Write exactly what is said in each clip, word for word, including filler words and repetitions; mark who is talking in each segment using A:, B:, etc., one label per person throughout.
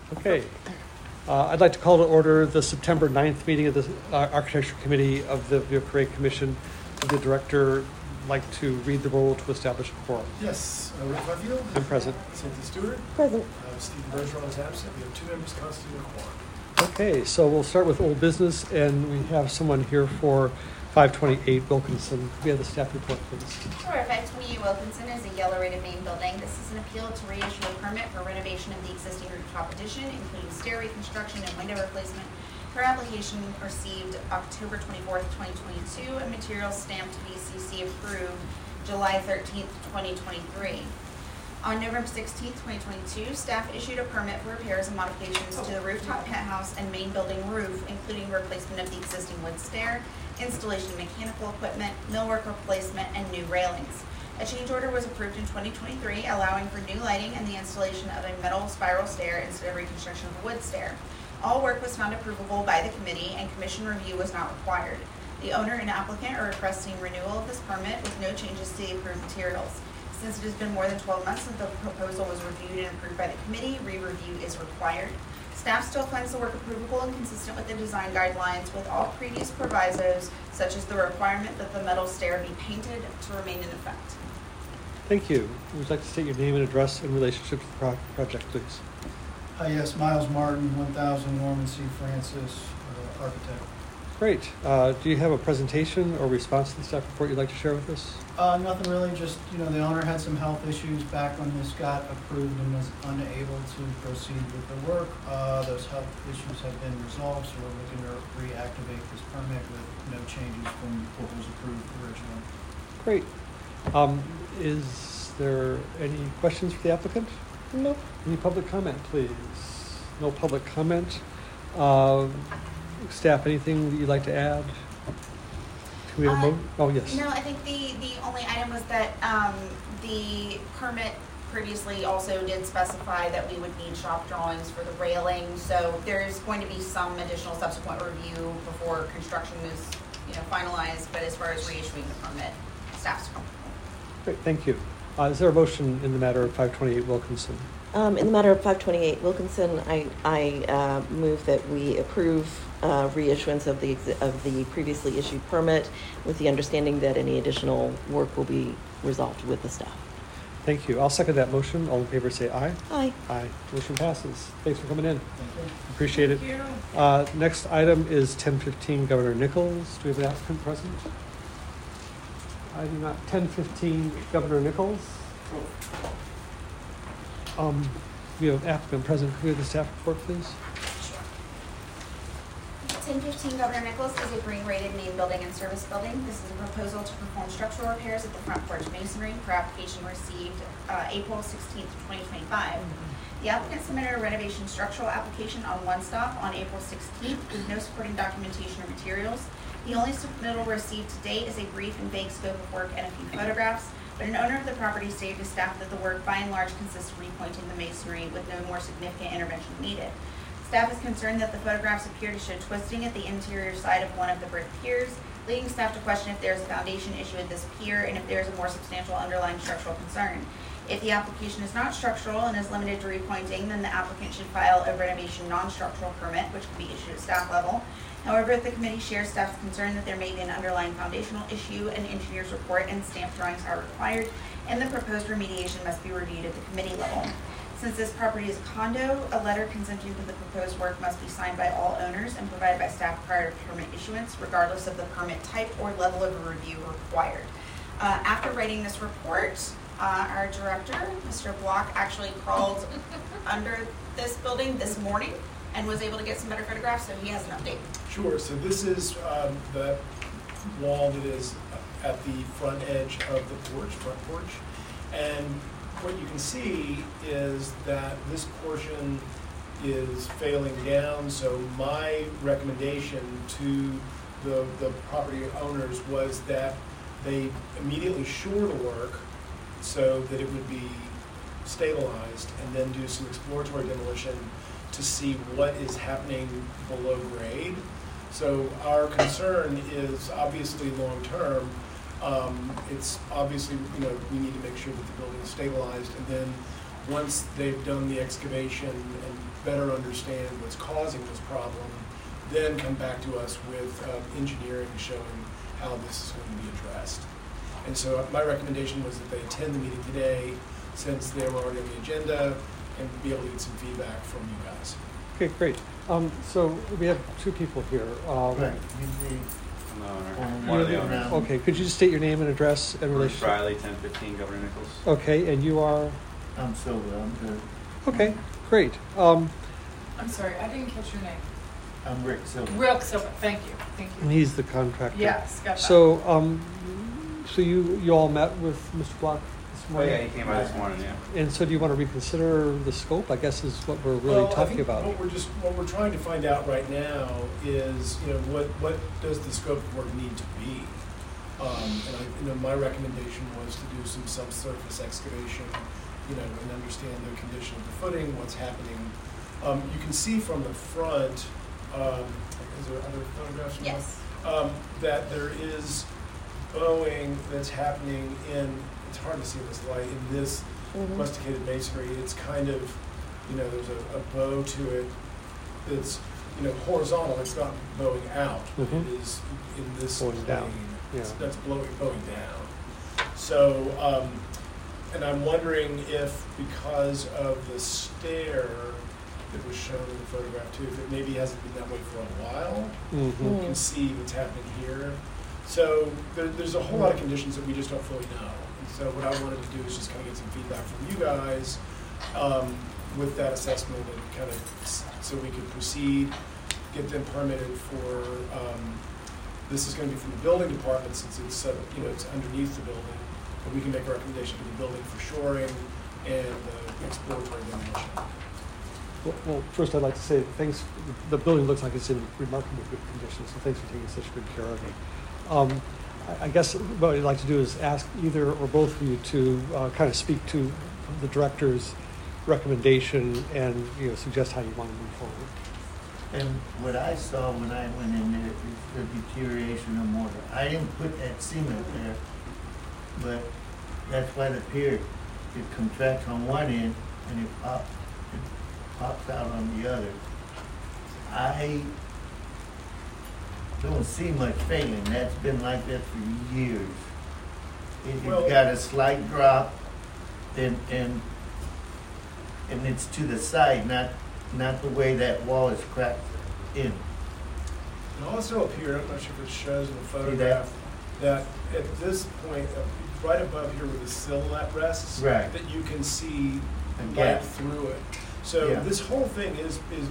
A: Okay. Uh, I'd like to call to order the September ninth meeting of the uh, Architecture Committee of the Vieux Carre Commission. Would the director like to read the roll to establish a quorum?
B: Yes. Uh, Rick Leffield.
A: I'm present.
B: Cynthia Stewart.
C: Present.
B: Uh, Stephen Bergeron is absent. We have two members constituting a quorum.
A: Okay, so we'll start with old business, and we have someone here for five twenty-eight Wilkinson. We have the staff report, please.
D: Sure. five twenty-eight Wilkinson is a yellow rated main building. This is an appeal to reissue a permit for renovation of the existing rooftop addition, including stair reconstruction and window replacement. Her application received October twenty-fourth, twenty twenty-two, and materials stamped V C C approved July thirteenth, twenty twenty-three. On November sixteenth, twenty twenty-two, staff issued a permit for repairs and modifications to the rooftop penthouse and main building roof, including replacement of the existing wood stair, installation of mechanical equipment, millwork replacement, and new railings. A change order was approved in twenty twenty-three, allowing for new lighting and the installation of a metal spiral stair instead of reconstruction of a wood stair. All work was found approvable by the committee, and commission review was not required. The owner and applicant are requesting renewal of this permit with no changes to the approved materials. Since it has been more than twelve months since the proposal was reviewed and approved by the committee, re-review is required. Staff still finds the work approvable and consistent with the design guidelines, with all previous provisos, such as the requirement that the metal stair be painted, to remain in effect.
A: Thank you. Would you like to state your name and address in relationship to the pro project, please?
E: Hi, yes, Miles Martin, one thousand Norman C. Francis, uh, architect.
A: Great. Uh, do you have a presentation or response to the staff report you'd like to share with us?
E: Uh, nothing really, just, you know, the owner had some health issues back when this got approved and was unable to proceed with the work. Uh, those health issues have been resolved, so we're looking to reactivate this permit with no changes from what was approved originally.
A: Great. Um, is there any questions for the applicant?
C: Nope.
A: Any public comment, please? No public comment. Uh, staff, anything that you'd like to add? Can we have a
D: Uh,
A: mo- oh, yes.
D: No, I think the, the only item was that um, the permit previously also did specify that we would need shop drawings for the railing. So there's going to be some additional subsequent review before construction is, you know, finalized. But as far as reissuing the permit, staff's comfortable.
A: Great, thank you. Uh, is there a motion in the matter of five twenty-eight Wilkinson?
C: Um, in the matter of five twenty-eight Wilkinson, I, I uh, move that we approve uh, reissuance of the of the previously issued permit, with the understanding that any additional work will be resolved with the staff.
A: Thank you. I'll second that motion. All in favor say aye.
C: Aye.
A: Aye. Motion passes. Thanks for coming in.
E: Thank you.
A: Appreciate
D: Thank
A: it.
D: you.
A: Uh, next item is ten fifteen Governor Nichols. Do we have an applicant present? I do not. ten fifteen Governor Nichols. Um, we have an applicant present. Could we have the staff report, please?
D: ten fifteen Governor Nichols is a green rated main building and service building. This is a proposal to perform structural repairs at the front porch masonry per application received uh, April sixteenth, twenty twenty-five. The applicant submitted a renovation structural application on One Stop on April sixteenth with no supporting documentation or materials. The only submittal received to date is a brief and vague scope of work and a few photographs, but an owner of the property stated to staff that the work by and large consists of repointing the masonry with no more significant intervention needed. Staff is concerned that the photographs appear to show twisting at the interior side of one of the brick piers, leading staff to question if there is a foundation issue at this pier and if there is a more substantial underlying structural concern. If the application is not structural and is limited to repointing, then the applicant should file a renovation non-structural permit, which can be issued at staff level. However, if the committee shares staff's concern that there may be an underlying foundational issue, an engineer's report and stamped drawings are required, and the proposed remediation must be reviewed at the committee level. Since this property is a condo, a letter consenting to the proposed work must be signed by all owners and provided by staff prior to permit issuance, regardless of the permit type or level of review required. Uh, after writing this report, uh, our director, Mister Block, actually crawled under this building this morning and was able to get some better photographs, so he has an update.
B: Sure. So this is um, the wall that is at the front edge of the porch, front porch, and what you can see is that this portion is failing down. So my recommendation to the the property owners was that they immediately shore the work so that it would be stabilized, and then do some exploratory demolition to see what is happening below grade. So our concern is obviously long-term. Um, it's obviously, you know, we need to make sure that the building is stabilized, and then once they've done the excavation and better understand what's causing this problem, then come back to us with um, engineering showing how this is going to be addressed. And so my recommendation was that they attend the meeting today, since they were already on the agenda, and be able to get some feedback from you guys.
A: Okay, great. Um, so we have two people here. Um,
E: Right, you
F: I'm the owner.
E: Um,
F: One of the
A: you're
F: owners.
A: Okay, could you just state your name and address and
F: Bruce
A: relationship?
F: Riley, ten fifteen Governor Nichols.
A: Okay, and you are?
E: see, I'm Silver, I'm good.
A: Okay, great. Um,
G: I'm sorry, I didn't catch your name.
E: I'm Rick Silver.
G: Real Silver, thank you, thank
A: and
G: you.
A: he's the contractor.
G: Yes, got that.
A: So, um, so you, you all met with Mister Block this
F: Oh
A: morning?
F: yeah, he came by this morning, yeah.
A: And so do you want to reconsider the scope, I guess is what we're really
B: Well, I
A: talking
B: think
A: about?
B: What we're just, what we're trying to find out right now is, you know, what, what does the scope of work need to be? Um, and I, you know, my recommendation was to do some subsurface excavation, you know, and understand the condition of the footing, what's happening. Um, you can see from the front, um, is there other photographs? from the-
D: Yes.
B: Um, that there is bowing that's happening in, it's hard to see in this light, in this
C: Mhm.
B: rusticated masonry. It's kind of, you know, there's a, a bow to it that's, you know, horizontal. It's not bowing out. but
A: Mhm.
B: It is in this
A: Bowing
B: plane.
A: down, yeah.
B: It's- That's blowing, bowing down. So, um, and I'm wondering if because of the stair that was shown in the photograph too, if it maybe hasn't been that way for a while.
A: Mhm.
B: You can see what's happening here. So there, there's a whole lot of conditions that we just don't fully know. And so what I wanted to do is just kind of get some feedback from you guys um, with that assessment and kind of s- so we could proceed, get them permitted for, um, this is going to be from the building department since it's, uh, you know, it's underneath the building. But we can make a recommendation to the building for shoring and uh, exploratory demolition.
A: Well, well, first I'd like to say, thanks, the building looks like it's in remarkably good condition, so thanks for taking such good care of it. Um, I- I guess what I'd like to do is ask either or both of you to uh, kind of speak to the director's recommendation and, you know, suggest how you want to move forward.
E: And what I saw when I went in there is the deterioration of mortar. I didn't put that cement there, but that's why the pier, it contracts on one end and it pops, it pops out on the other. I don't see much failing. That's been like that for years. It,
B: Well-
E: it's got a slight drop and, and, and it's to the side, not, not the way that wall is cracked in.
B: And also up here, I'm not sure if it shows in the photograph, that at this point, uh, right above here where the silhouette rests,
E: Right.
B: that you can see
E: A
B: light
E: gap.
B: through it. So
E: Yeah.
B: this whole thing is, is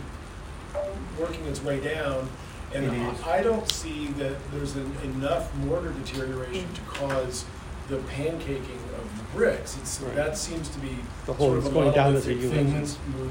B: working its way down, and
E: It is.
B: I don't see that there's an, enough mortar deterioration to cause the pancaking of the bricks. It's,
A: Right.
B: that seems to be
A: The whole
B: sort
A: is
B: of a
A: going down as a
B: monolithic thing
A: unit.
B: that's moving.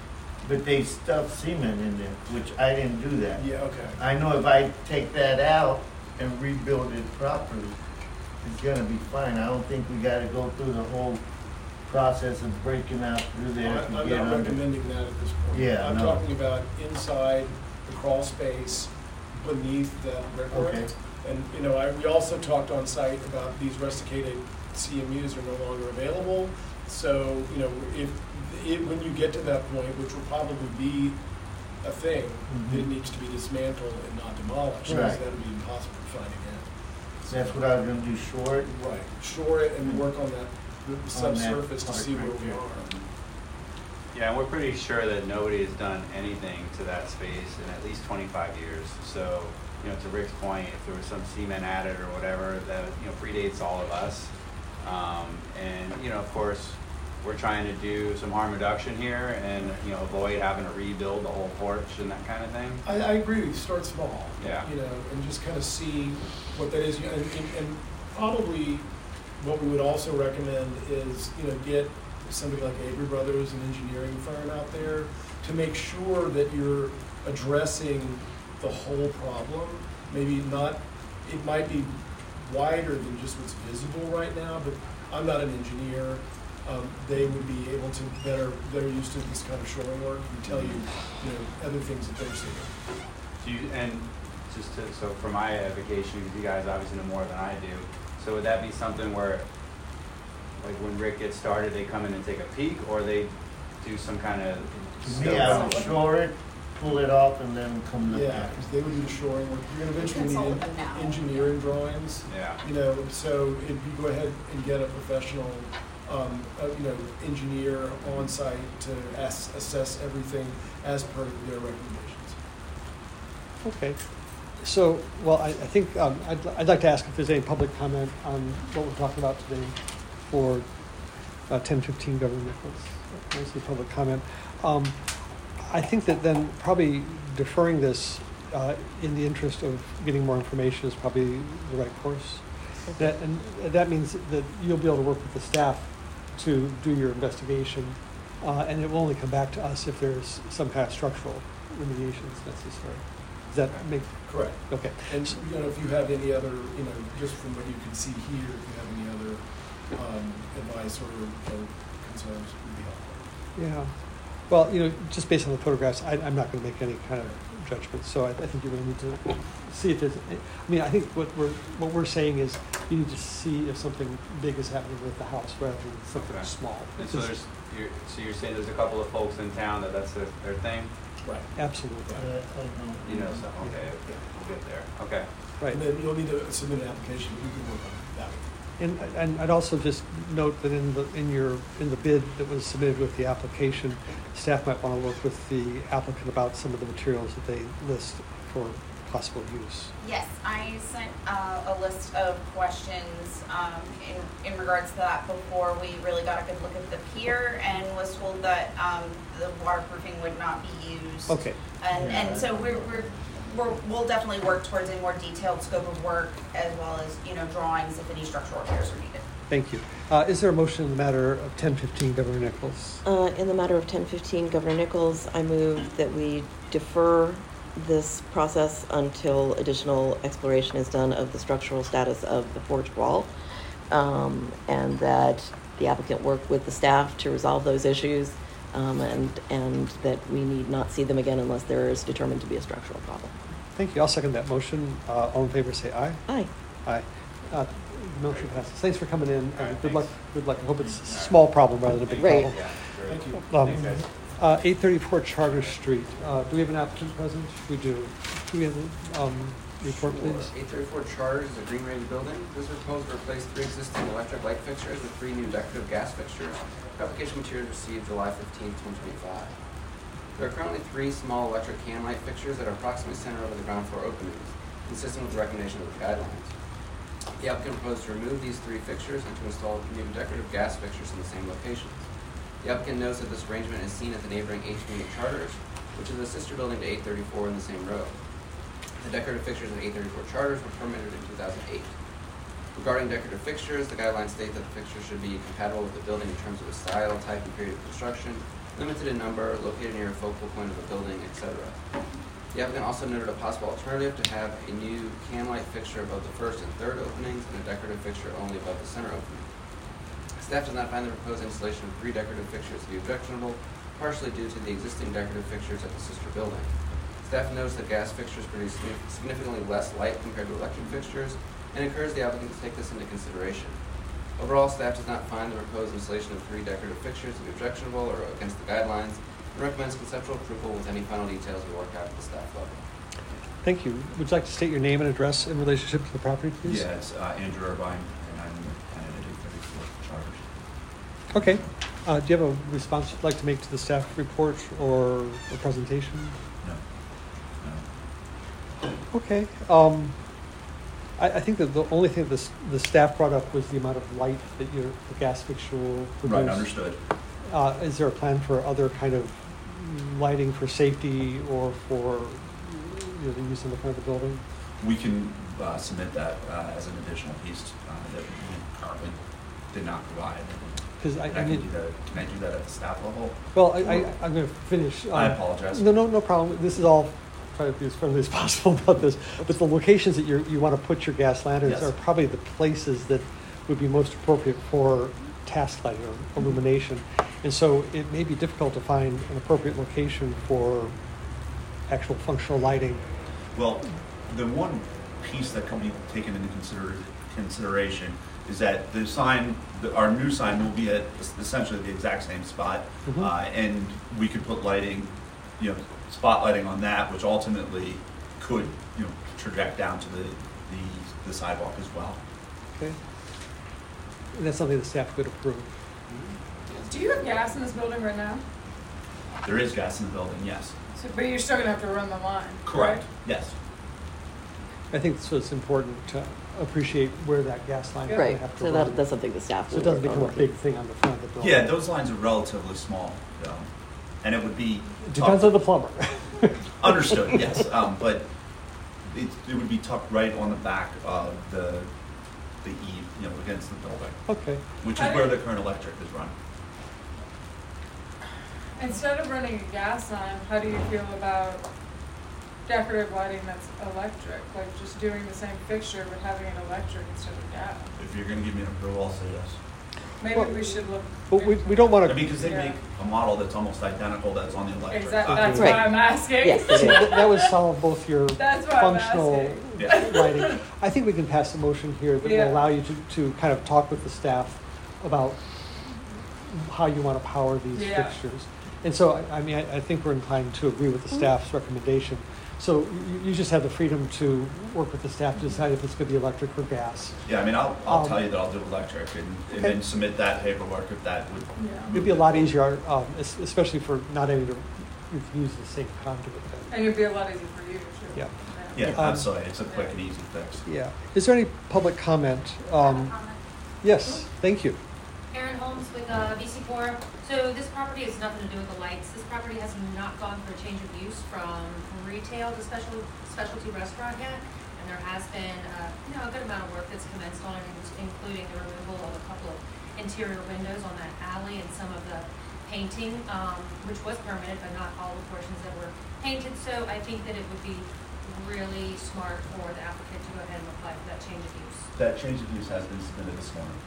E: But they stuffed cement in there, which I didn't do that.
B: Yeah, okay.
E: I know if I take that out and rebuild it properly, it's gonna be fine. I don't think we gotta go through the whole process of breaking out through there
B: I'm
E: to
B: I'm
E: get
B: not
E: under.
B: recommending that at this point.
E: Yeah,
B: I'm
E: no.
B: talking about inside the crawl space beneath that brickwork.
E: Okay.
B: And, you know, I, we also talked on site about these rusticated C M Us are no longer available. So, you know, if, if, when you get to that point, which will probably be a thing,
E: Mhm.
B: it needs to be dismantled and not demolished. Because
E: Right.
B: that'll be impossible to find again.
E: That's what I was gonna do, short.
B: Right, shore it and work on that, the
E: that
B: subsurface to
E: part
B: see where
E: right
B: we
E: there.
B: are.
F: Yeah, and we're pretty sure that nobody has done anything to that space in at least twenty-five years. So, you know, to Rick's point, if there was some cement added or whatever, that, you know, predates all of us. Um, and, you know, of course, we're trying to do some harm reduction here and, you know, avoid having to rebuild the whole porch and that kind of thing.
B: I, I agree, with you. Start small.
F: Yeah.
B: You know, and just kind of see what that is, You know, and, and, and probably what we would also recommend is, you know, get somebody like Avery Brothers, an engineering firm out there, to make sure that you're addressing the whole problem. Maybe not, it might be wider than just what's visible right now, but I'm not an engineer. Um, they would be able to better, they're used to this kind of shoring work and tell you, you know, other things that they're seeing.
F: Do you, and just to, so for my advocation, because you guys obviously know more than I do, so would that be something where, like when Rick gets started, they come in and take a peek, or they do some kind of
H: To me, I would shore it, pull it off, and then come look
B: Yeah,
H: at it.
B: because they would do the shoring work. You're gonna eventually
D: consult
B: need
D: with them now.
B: engineering drawings.
F: Yeah.
B: You know, so if you go ahead and get a professional, um, uh, you know, engineer on site to ass- assess everything as per their recommendations.
A: Okay. So, well, I, I think um, I'd, I'd like to ask if there's any public comment on what we're talking about today for uh, ten fifteen Governor Nichols. Mostly public comment. Um, I think that then probably deferring this uh, in the interest of getting more information is probably the right course. That, and that means that you'll be able to work with the staff to do your investigation, uh, and it will only come back to us if there's some kind of structural remediations necessary. Does that make,
B: Correct.
A: okay.
B: And, you know, if you have any other, you know, just from what you can see here, if you have any other um, advice or, or concerns, would be helpful.
A: Yeah. Well, you know, just based on the photographs, I, I'm not going to make any kind of judgment. So I, I think you really need to see if there's. I mean, I think what we're what we're saying is you need to see if something big is happening with the house rather than something
F: Okay.
A: small.
F: And so there's, you're, so you're saying there's a couple of folks in town that that's their, their thing?
B: Right.
A: Absolutely.
H: Uh, I know.
F: You know, so, okay, we'll get there. Okay.
A: Right.
B: And then you'll need to submit an application, we can work on that.
A: And, and I'd also just note that in the in your in the bid that was submitted with the application, staff might want to work with the applicant about some of the materials that they list for possible use.
D: Yes, I sent uh, a list of questions um, in, in regards to that before we really got a good look at the pier, and was told that um, the waterproofing would not be used.
A: Okay.
D: And,
H: Yeah.
D: and so we're, we're, we're, we'll definitely work towards a more detailed scope of work, as well as, you know, drawings if any structural repairs are needed.
A: Thank you. Uh, is there a motion in the matter of ten fifteen Governor Nichols?
C: Uh, in the matter of ten fifteen Governor Nichols, I move that we defer this process until additional exploration is done of the structural status of the porch wall, um, and that the applicant work with the staff to resolve those issues, um, and and that we need not see them again unless there is determined to be a structural problem.
A: Thank you. I'll second that motion. Uh, all in favor, say aye.
C: Aye.
A: Aye. Uh, the motion passes. Thanks for coming in.
F: All right,
A: and good luck.
F: thanks.
A: Good luck. I hope it's a small problem rather than a big
C: Right.
A: problem.
F: Yeah, sure.
B: Thank you.
A: Um,
F: Thanks, guys.
A: Uh, eight thirty-four Charter Street. Uh, do we have an applicant present? We do. Do we have the um, report, please?
I: eight thirty-four Charters is a green rated building. This is proposed to replace three existing electric light fixtures with three new decorative gas fixtures. Application materials received July fifteenth, twenty twenty-five. There are currently three small electric can light fixtures that are approximately centered over the ground floor openings, consistent with the recommendation of the guidelines. The applicant proposed to remove these three fixtures and to install new decorative gas fixtures in the same locations. The applicant notes that this arrangement is seen at the neighboring H Community Charters, which is a sister building to eight thirty-four in the same row. The decorative fixtures at eight thirty-four Charters were permitted in two thousand eight. Regarding decorative fixtures, the guidelines state that the fixtures should be compatible with the building in terms of its style, type, and period of construction, limited in number, located near a focal point of the building, et cetera. The applicant also noted a possible alternative to have a new can light fixture above the first and third openings and a decorative fixture only above the center opening. Staff does not find the proposed installation of three decorative fixtures to be objectionable, partially due to the existing decorative fixtures at the sister building. Staff notes that gas fixtures produce significantly less light compared to electric fixtures, and encourages the applicant to take this into consideration. Overall, staff does not find the proposed installation of three decorative fixtures to be objectionable or against the guidelines, and recommends conceptual approval with any final details we work out at the staff level.
A: Thank you. Would you like to state your name and address in relationship to the property, please?
J: Yeah, it's uh, Andrew Irvine, and I'm the tenant at eight thirty-four Charters.
A: Okay. Uh, do you have a response you'd like to make to the staff report or a presentation?
J: No, no.
A: Okay. Um, I, I think that the only thing this, the staff brought up was the amount of light that your the gas fixture will produce.
J: Right, understood.
A: Uh, is there a plan for other kind of lighting for safety or for you know, the use in the front of the building?
J: We can uh, submit that uh, as an additional piece uh, that we currently did not provide.
A: Because I,
J: I,
A: I
J: can
A: mean,
J: do that. Can I do that at the staff level?
A: well, I, I, I'm going to finish.
J: I
A: um,
J: apologize.
A: No, no, no problem. This is all try to be as friendly as possible about this. But the locations that you you want to put your gas lanterns
J: Yes.
A: are probably the places that would be most appropriate for task lighting or illumination. And so it may be difficult to find an appropriate location for actual functional lighting.
J: Well, the one piece that can be taken into consider, consideration is that the sign, the- our new sign will be at essentially the exact same spot.
A: Mhm.
J: Uh, and we could put lighting, you know, spotlighting on that, which ultimately could, you know, traject down to the, the, the sidewalk as well.
A: Okay. And that's something the staff could approve.
G: Do you have gas in this building right now?
J: There is gas in the building, yes.
G: So, but you're still gonna have to run the line,
J: Correct,
G: right?
J: yes.
A: I think so it's important to appreciate where that gas line is going
C: Right,
A: to have to
C: so
A: run.
C: that, that's something the staff
A: So
C: will
A: it doesn't
C: work on
A: become a
C: working.
A: big thing on the front of the building.
J: Yeah, those lines are relatively small, um, and it would be.
A: It depends on the plumber.
J: Understood, yes, um, but it, it would be tucked right on the back of the, the eave, you know, against the building,
A: Okay.
J: which is where the current electric is run.
G: Instead of running a gas line, how do you feel about decorative lighting that's electric? Like just doing the same fixture but having it electric instead of gas?
J: If you're gonna give me an approval, I'll say yes.
G: Maybe
A: Well,
G: we should look.
A: But we, we don't want
J: I
A: to.
J: mean, because they
G: Yeah.
J: make a model that's almost identical that's on the electric.
G: Exactly,
J: side.
G: that's
A: Right.
G: why I'm asking.
C: Yes, they do.
A: That would solve both your
G: That's why I'm
A: functional
G: asking.
J: Yeah.
A: lighting. I think we can pass a motion here that
G: Yeah.
A: will allow you to, to kind of talk with the staff about how you want to power these
G: Yeah.
A: fixtures. And so, I, I mean, I, I think we're inclined to agree with the staff's recommendation. So you, you just have the freedom to work with the staff to decide if it's going to be electric or gas.
J: Yeah, I mean, I'll, I'll
A: Um,
J: tell you that I'll do electric and, and
A: okay.
J: then submit that paperwork if that would.
G: Yeah.
A: It'd be a lot easier, um, es- especially for not having to use the same conduit.
G: And it'd be a lot easier for you too.
A: Yeah.
J: Yeah,
A: Um,
J: absolutely, it's a quick and easy fix.
A: Yeah. Is there any public comment? Um, yes, thank you.
K: Erin Holmes with uh, V C four. So this property has nothing to do with the lights. This property has not gone for a change of use from retail to special specialty restaurant yet. And there has been, uh, you know, a good amount of work that's commenced on it, including the removal of a couple of interior windows on that alley and some of the painting, um, which was permitted, but not all the portions that were painted. So I think that it would be really smart for the applicant to go ahead and apply for that change of use.
J: That change of use has been submitted this morning.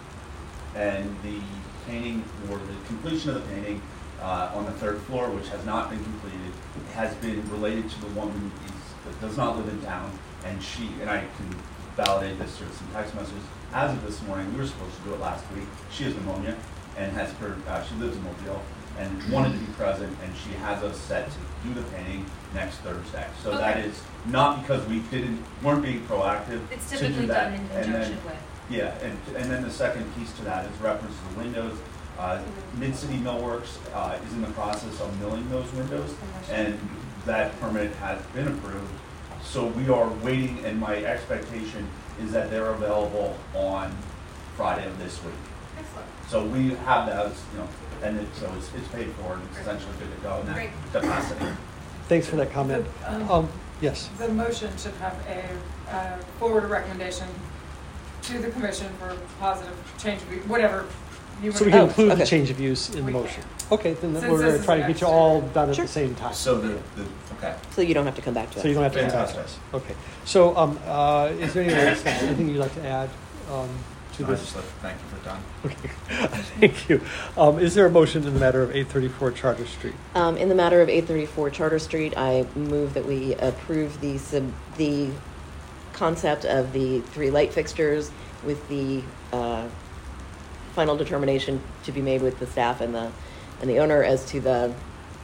J: And the painting, or the completion of the painting uh, on the third floor, which has not been completed, has been related to the woman who is, that does not live in town. And she, and I can validate this through some text messages. As of this morning, we were supposed to do it last week. She has pneumonia and has her, uh, she lives in Mobile and wanted to be present, and she has us set to do the painting next Thursday. So that
K: Okay.
J: is not because we didn't, weren't being proactive
K: It's
J: to do
K: typically
J: that.
K: done in
J: And then-
K: conjunction with.
J: Yeah, and, and then the second piece to that is reference to the windows. Uh, Mid-City Millworks uh, is in the process of milling those windows, and that permit has been approved. So we are waiting, and my expectation is that they're available on Friday of this week.
K: Excellent.
J: So we have those, you know, and it, so it's, it's paid for and it's essentially good to go in that
K: Great.
J: capacity.
A: Thanks for that comment.
G: Um,
A: Um, yes.
G: The motion should have a, uh, forward a recommendation to the commission for positive change of, use, whatever you want.
A: So we can
C: Oh,
A: include the
C: okay.
A: change of use in the
G: We can.
A: motion. Okay, then
G: Since
A: we're
G: this
A: going to
G: is
A: try to
G: an
A: get you
G: extra.
A: all done at
C: Sure.
A: the same time.
J: So the, the, okay.
C: So you don't have to come back to us.
A: So you don't have to come back to us. Okay. So um, uh, is there any, anything you'd like to add um, to
J: I
A: this?
J: just like to thank you for your time.
A: Okay, thank you. Um, is there a motion in the matter of eight thirty-four Charter Street?
C: Um, in the matter of eight thirty-four Charter Street, I move that we approve the sub, the concept of the three light fixtures with the uh, final determination to be made with the staff and the and the owner as to the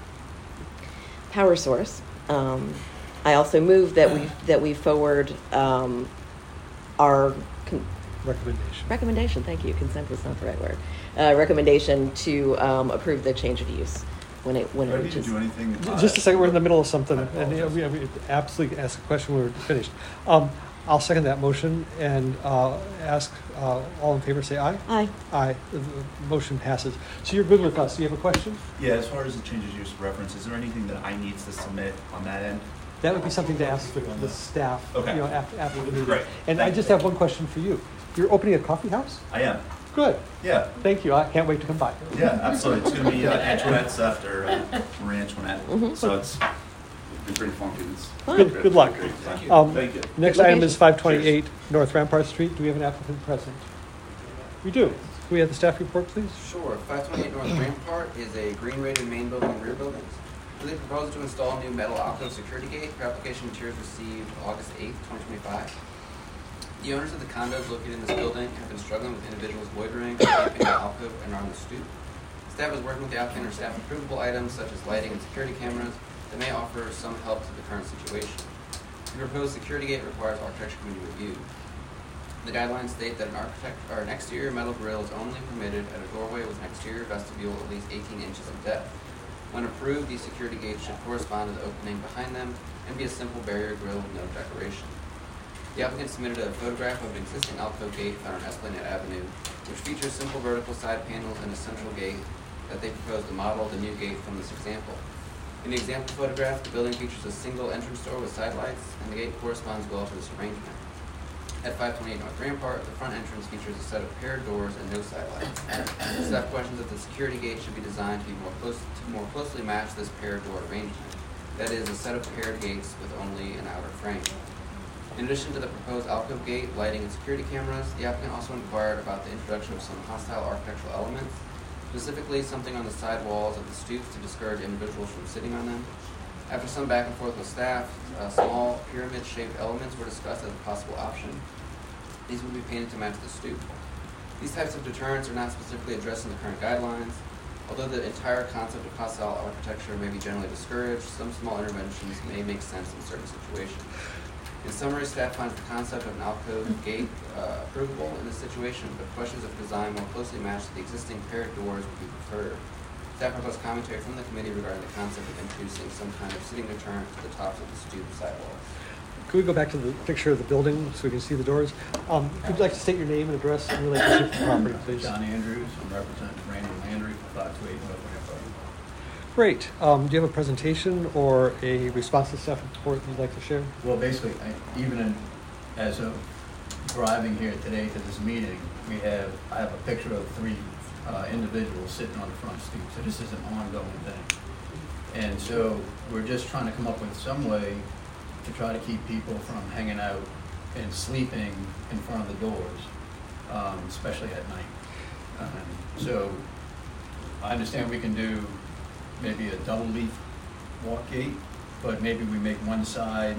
C: power source. Um, I also move that we that we forward um, our con-
A: Recommendation.
C: recommendation. Thank you. Consent was not the right word. Uh, recommendation to um, approve the change of use when it when
J: Do
C: it
J: I need to
C: reaches.
J: do anything? uh,
A: Just a second, we're in the middle of something,
J: I
A: and you know, we,
J: apologize.
A: we absolutely ask a question when we're finished. Um, I'll second that motion and uh, ask uh, all in favor, say aye.
C: Aye.
A: Aye. The the motion passes. So you're good with us. Do you have a question?
J: Yeah, as far as the change of use reference, is there anything that I need to submit on that end?
A: That would be something to ask the, the staff.
J: Okay.
A: You know, after, after the meeting.
J: Great.
A: And I
J: Thank
A: just
J: you.
A: have one question for you. You're opening a coffee house?
J: I am.
A: Good.
J: Yeah,
A: Thank you. I can't wait to come by.
J: yeah, absolutely. It's gonna be uh, Antoinette's after uh, Marie Antoinette,
C: Mhm.
J: so it's been pretty funky. It's
A: Good, good luck.
J: Thank you.
A: Um,
J: Thank you.
A: Next
C: Good
A: item
C: location.
A: is five twenty-eight North Rampart Street. Do we have an applicant present? We do. Can we have the staff report, please?
I: Sure. five twenty-eight North Rampart is a green rated main building and rear buildings. They propose to install a new metal alcove security gate for application materials received August eighth, twenty twenty-five. The owners of the condos located in this building have been struggling with individuals loitering, camping in the alcove, and on the stoop. Staff is working with the applicant or staff approvable items such as lighting and security cameras that may offer some help to the current situation. The proposed security gate requires architecture committee review. The guidelines state that an architect or an exterior metal grille is only permitted at a doorway with an exterior vestibule at least eighteen inches in depth. When approved, these security gates should correspond to the opening behind them and be a simple barrier grille with no decoration. The applicant submitted a photograph of an existing alcove gate found on Esplanade Avenue, which features simple vertical side panels and a central gate that they propose to model the new gate from this example. In the example photograph, the building features a single entrance door with side lights, and the gate corresponds well to this arrangement. At five twenty-eight North Rampart, the front entrance features a set of paired doors and no side lights. Staff questions that the security gate should be designed to be more close to more closely match this paired door arrangement. That is, a set of paired gates with only an outer frame. In addition to the proposed alcove gate, lighting, and security cameras, the applicant also inquired about the introduction of some hostile architectural elements, specifically something on the side walls of the stoops to discourage individuals from sitting on them. After some back and forth with staff, uh, small pyramid-shaped elements were discussed as a possible option. These would be painted to match the stoop. These types of deterrents are not specifically addressed in the current guidelines. Although the entire concept of hostile architecture may be generally discouraged, some small interventions may make sense in certain situations. In summary, staff finds the concept of an alcove gate uh, approvable in this situation, but questions of design more closely matched to the existing paired doors would be preferred. Staff proposed commentary from the committee regarding the concept of introducing some kind of sitting deterrent to the tops of the stoop sidewalls.
A: Could we go back to the picture of the building so we can see the doors? Um, Would you like to state your name and address in relationship to the property, please?
L: John Andrews, I'm representing Randy Landry for five two eight North Rampart.
A: Great. Um, do you have a presentation or a response to staff report that you'd like to share?
L: Well, basically, I, even in, as of driving here today to this meeting, we have, I have a picture of three uh, individuals sitting on the front stoop, so this is an ongoing thing. And so we're just trying to come up with some way to try to keep people from hanging out and sleeping in front of the doors, um, especially at night. Um, so I understand we can do maybe a double leaf walk gate, but maybe we make one side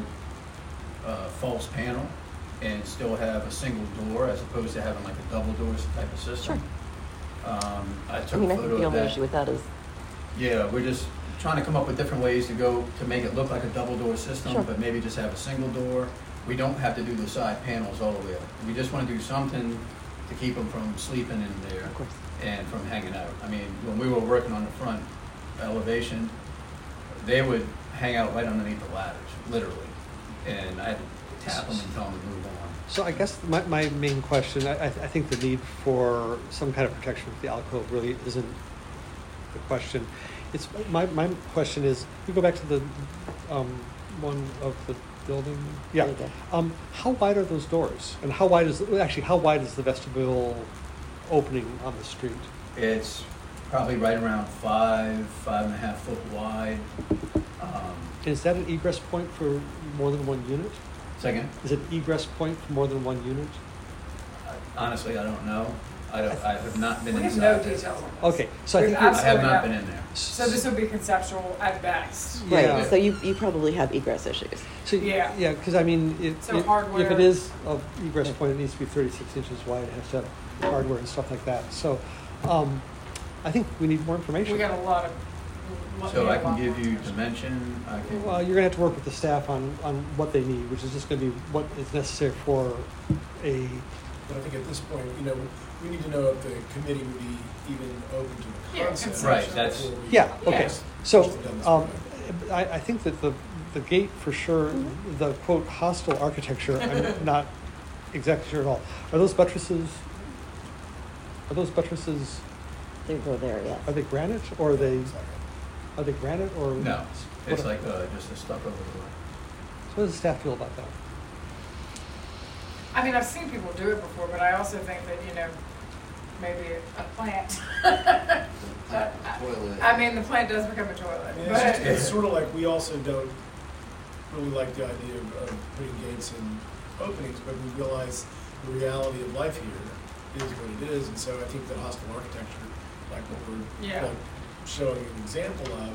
L: uh, false panel and still have a single door as opposed to having like a double door type of system.
C: Sure.
L: Um, I took
C: I mean,
L: a
C: I
L: photo
C: think the
L: of
C: only
L: that.
C: issue with that is,
L: Yeah, we're just trying to come up with different ways to go to make it look like a double door system,
C: Sure.
L: but maybe just have a single door. We don't have to do the side panels all the way up. We just want to do something to keep them from sleeping in there
C: of course.
L: and from hanging out. I mean, when we were working on the front elevation, they would hang out right underneath the ladders, literally. And I had to tap them and tell them to move on.
A: So I guess my, my main question, I, I I think the need for some kind of protection with the alcove really isn't the question. It's, my, my question is, we go back to the, um, one of the building, yeah.
C: There you
A: Um, how wide are those doors? And how wide is, actually, how wide is the vestibule opening on the street?
L: It's probably right around five, five and a half foot wide. Um,
A: Is that an egress point for more than one unit?
L: second,
A: Is it egress point for more than one unit?
L: honestly, I don't know. I don't, I have not been
G: We have
L: inside.
G: no
L: there.
G: details on this.
A: Okay, so I
G: We've
A: think you're-
L: I have not
G: Absolutely
L: been in there.
G: So this would be conceptual at best.
A: Yeah.
C: Right, so you, you probably have egress issues.
A: So,
G: Yeah.
A: yeah, because I mean, if,
G: So
A: if,
G: hardware-
A: if it is a egress point, it needs to be thirty-six inches wide. It has to have hardware and stuff like that. So, um, I think we need more information.
G: We got a lot of. lot-
L: So
G: we
L: I
G: have a lot
L: can give
G: more
L: you
G: information.
L: dimension, I can.
A: Well, you're gonna have to work with the staff on, on what they need, which is just gonna be what is necessary for a,
B: But I think at this point, you know, we need to know if the committee would be even open to the
G: Yeah,
B: concept.
L: Right, that's-
B: before we-
A: yeah, okay.
G: Yeah.
A: So,
B: Push it down this
A: um,
B: road.
A: I, I think that the, the gate for sure, the quote hostile architecture, I'm not exactly sure at all. Are those buttresses, are those buttresses,
C: They go there, yes.
A: are they granite or are they, are they granite or?
L: No, it's
A: what-
L: like uh, just a stucco over.
A: So what does the staff feel about that?
G: I mean, I've seen people do it before, but I also think that, you know, maybe a plant.
I: Plant, toilet.
G: I mean, the plant does become a toilet,
B: I mean, it's, just-
G: but.
B: it's sort of like, we also don't really like the idea of, of putting gates in openings, but we realize the reality of life here is what it is, and so I think that hostile architecture, like what we're
G: Yeah.
B: like, showing an example of,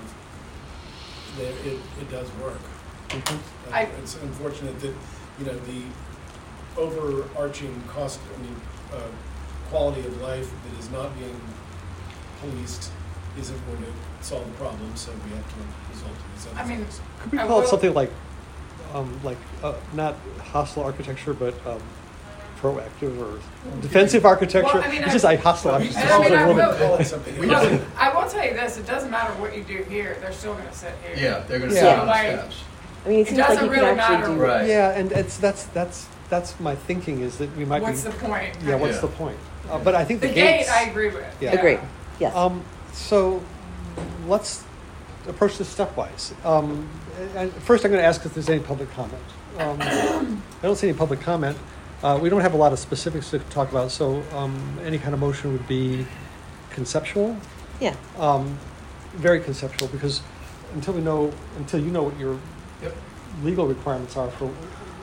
B: that it, it does work.
A: Mhm.
B: Uh,
G: I-
B: It's unfortunate that, you know, the, overarching cost, I mean, uh, quality of life that is not being policed isn't going to solve the problem, so we have to result in these other
G: I mean,
B: things.
A: Could we
G: I
A: call it
G: will-
A: something like, um, like, uh, not hostile architecture, but, um, proactive or defensive architecture?
G: Well, I mean,
A: It's
G: I-
A: just like hostile
B: We
A: architecture.
G: And I
A: sounds
G: mean,
A: like
G: I
A: a little
G: will-
A: bit-
B: Call it something
E: We
B: else.
E: don't-
G: Look, I will tell you this, it doesn't matter what you do here, they're still gonna sit here.
L: Yeah, they're gonna
A: Yeah.
L: sit on the
G: Like-
L: steps.
C: I mean, it
G: It
C: seems like
G: doesn't
C: you could
G: really
C: actually
G: matter.
C: do.
L: Right.
A: Yeah, and it's, that's, that's, that's my thinking is that we might be.
G: What's the point?
A: Yeah, what's
L: Yeah.
A: the point? Uh, but I think the
G: The gate,
A: gates.
G: I agree with.
A: Yeah.
C: Agreed, yes.
A: Um, so let's approach this stepwise. Um, and first, I'm going to ask if there's any public comment. Um, I don't see any public comment. Uh, we don't have a lot of specifics to talk about, so um, any kind of motion would be conceptual,
C: Yeah,
A: um, very conceptual, because until we know, until you know what your
E: Yep.
A: legal requirements are for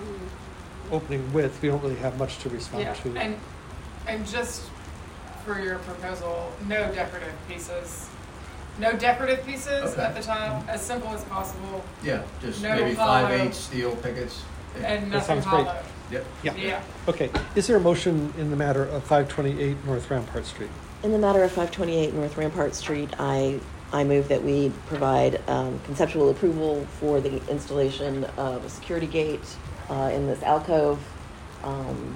A: opening width, we don't really have much to respond
G: Yeah,
A: to.
G: and, and just for your proposal, no decorative pieces. No decorative pieces
E: Okay.
G: at the top, as simple as possible,
L: Yeah, just
G: No
L: maybe
G: hollow.
L: five eight steel pickets. Yeah.
G: and
A: That
G: nothing
A: sounds great.
G: hollow.
L: Yep.
A: Yeah.
G: Yeah,
A: Okay, is there a motion in the matter of five twenty-eight North Rampart Street?
C: in the matter of five twenty-eight North Rampart Street, I, I move that we provide um, conceptual approval for the installation of a security gate uh, in this alcove, um,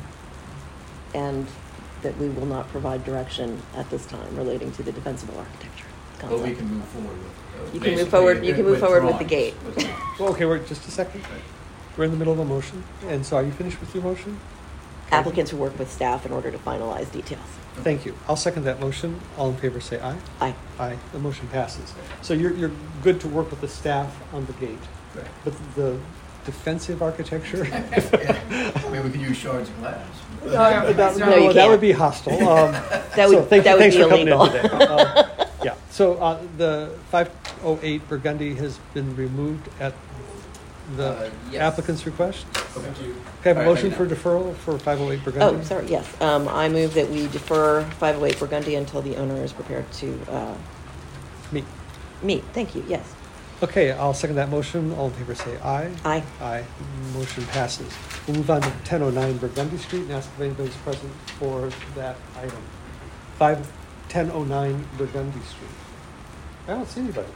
C: and that we will not provide direction at this time relating to the defensible architecture
L: But we
C: concept.
L: can move forward with. uh,
C: You can move
L: basically
C: forward- you can move
L: with
C: forward with the
L: drawings,
C: gate.
L: with drawings.
A: Well, okay, wait, just a second. We're in the middle of a motion, and so are you finished with your motion?
C: Applicants will work with staff in order to finalize details.
A: Thank you. I'll second that motion. All in favor, say aye.
C: Aye.
A: Aye, the motion passes. So you're, you're good to work with the staff on the gate,
L: Right.
A: but the defensive architecture?
L: Yeah. I mean, we could use shards of glass.
A: Uh,
G: No,
A: that-
G: no,
A: No,
C: you
A: that
C: can't.
A: would be hostile. Um,
C: That
A: so
C: would,
A: thank you-
C: that would
A: thanks
C: be
A: for coming in
C: illegal.
A: today. Uh, Yeah, so uh, the five oh eight Burgundy has been removed at
I: Uh,
A: the
I: yes.
A: applicant's request.
B: Thank you.
A: Can I have a
I: All right,
A: motion
I: thank
A: for
I: you.
A: deferral for five oh eight Burgundy?
C: Oh, sorry, yes. Um, I move that we defer five oh eight Burgundy until the owner is prepared to, uh,
A: Me.
C: meet. Thank you, yes.
A: Okay, I'll second that motion. All in favor, say aye.
C: Aye.
A: Aye. Motion passes. We'll move on to ten oh nine Burgundy Street and ask if anybody's present for that item. Five, ten oh nine Burgundy Street. I don't see anybody.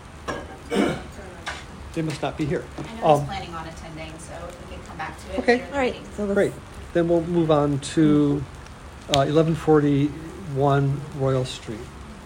A: They must not be here.
D: I know he's
A: Um,
D: planning on attending, so if we can come back to it
A: Okay.
D: later in the
C: All right,
D: meeting.
C: so let's.
A: Great. Then we'll move on to uh, eleven forty-one Royal Street.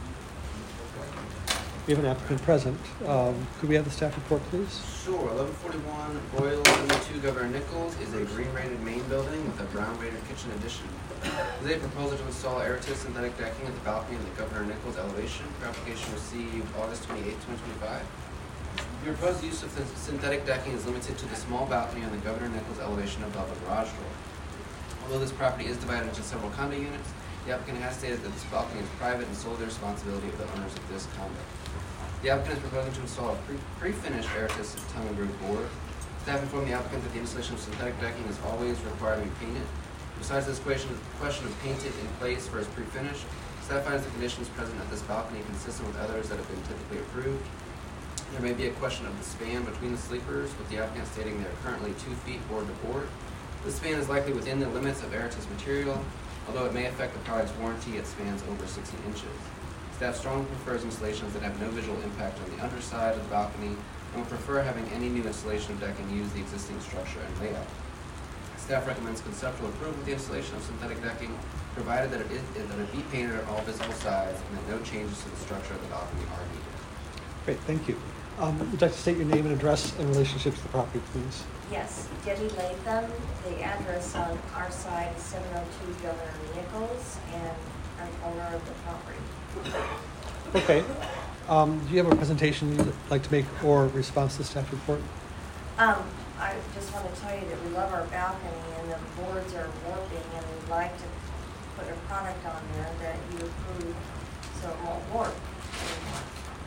A: We have an applicant present. Um, Could we have the staff report, please?
I: Sure, eleven forty-one Royal seventy-two Governor Nichols is a green rated main building with a brown rated kitchen addition. Today, a proposal to install Aerotis synthetic decking at the balcony of the Governor Nichols elevation. Your application received August twenty-eighth, twenty twenty-five. Your proposed use of the synthetic decking is limited to the small balcony on the Governor Nichols elevation above the garage door. Although this property is divided into several condo units, the applicant has stated that this balcony is private and solely the responsibility of the owners of this condo. The applicant is proposing to install a pre- pre-finished Aerotis tongue and groove board. Staff informed the applicant that the installation of synthetic decking is always required to be painted. Besides this question, question of painted in place versus pre-finished, staff finds the conditions present at this balcony consistent with others that have been typically approved. There may be a question of the span between the sleepers, with the applicant stating they are currently two feet board to board. This span is likely within the limits of Aerotis material, although it may affect the product's warranty at spans over sixteen inches. Staff strongly prefers installations that have no visual impact on the underside of the balcony and would prefer having any new installation of decking use the existing structure and layout. Staff recommends conceptual approval of the installation of synthetic decking, provided that it, is, that it be painted at all visible sides and that no changes to the structure of the balcony are needed.
A: Great, thank you. Um, Would you like to state your name and address in relationship to the property, please?
M: Yes, Debbie Latham. The address on our side is seven oh two Governor Nichols, and I'm owner of the property.
A: Okay. Um, Do you have a presentation you'd like to make or response to the staff report?
M: Um, I just want to tell you that we love our balcony, and the boards are warping, and we'd like to put a product on there that you approve so it won't warp anymore.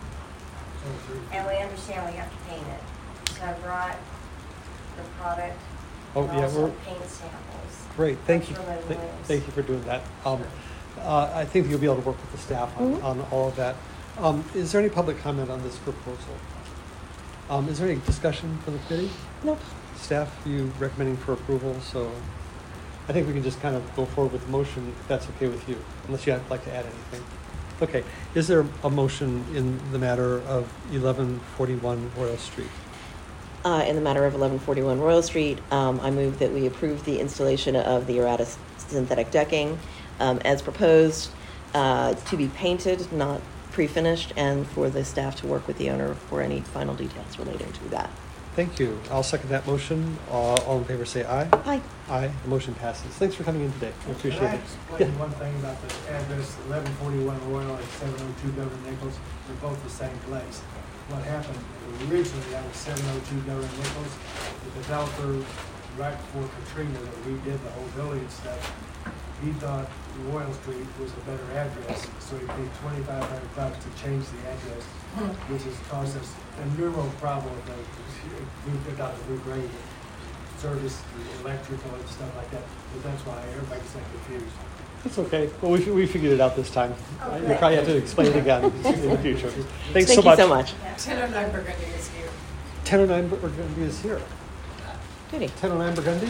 M: And we understand we have to paint it. So I brought the product
A: Oh,
M: and
A: yeah,
M: also
A: we're,
M: paint samples.
A: great, thank you.
M: From Sherwin
A: Th-
M: Williams.
A: Thank you for doing that. Um, uh, I think you'll be able to work with the staff on,
C: Mhm.
A: on all of that. Um, Is there any public comment on this proposal? Um, Is there any discussion from the committee?
C: Nope.
A: Staff, you recommending for approval, so I think we can just kind of go forward with the motion, if that's okay with you, unless you'd like to add anything. Okay, is there a motion in the matter of eleven forty-one Royal Street?
C: Uh, in the matter of eleven forty-one Royal Street, um, I move that we approve the installation of the errata synthetic decking um, as proposed uh, to be painted, not pre-finished, and for the staff to work with the owner for any final details relating to that.
A: Thank you. I'll second that motion. Uh, all in favor say aye.
C: Aye.
A: Aye. The motion passes. Thanks for coming in today. I appreciate
N: Can I
A: it.
N: explain
A: Yeah.
N: one thing about the address, eleven forty-one Royal and seven oh two Governor Nichols? They're both the same place. What happened, originally that was seven oh two Governor Nichols. The developer, right before Katrina, that redid the whole building and stuff, he thought Royal Street was a better address, so he paid twenty-five hundred bucks to change the address, which has caused us a numerous problem with the, we've got the regrade service, the electrical and stuff like that, but that's why everybody's so confused.
A: It's okay. Well, we, we figured it out this time.
D: Oh,
A: You
D: good.
A: probably have to explain it again in the future. Thanks
C: Thank
A: so
C: you
A: much.
C: so much.
G: ten oh nine Burgundy is here.
A: ten oh nine Burgundy is here.
C: Goody.
A: ten oh nine Burgundy?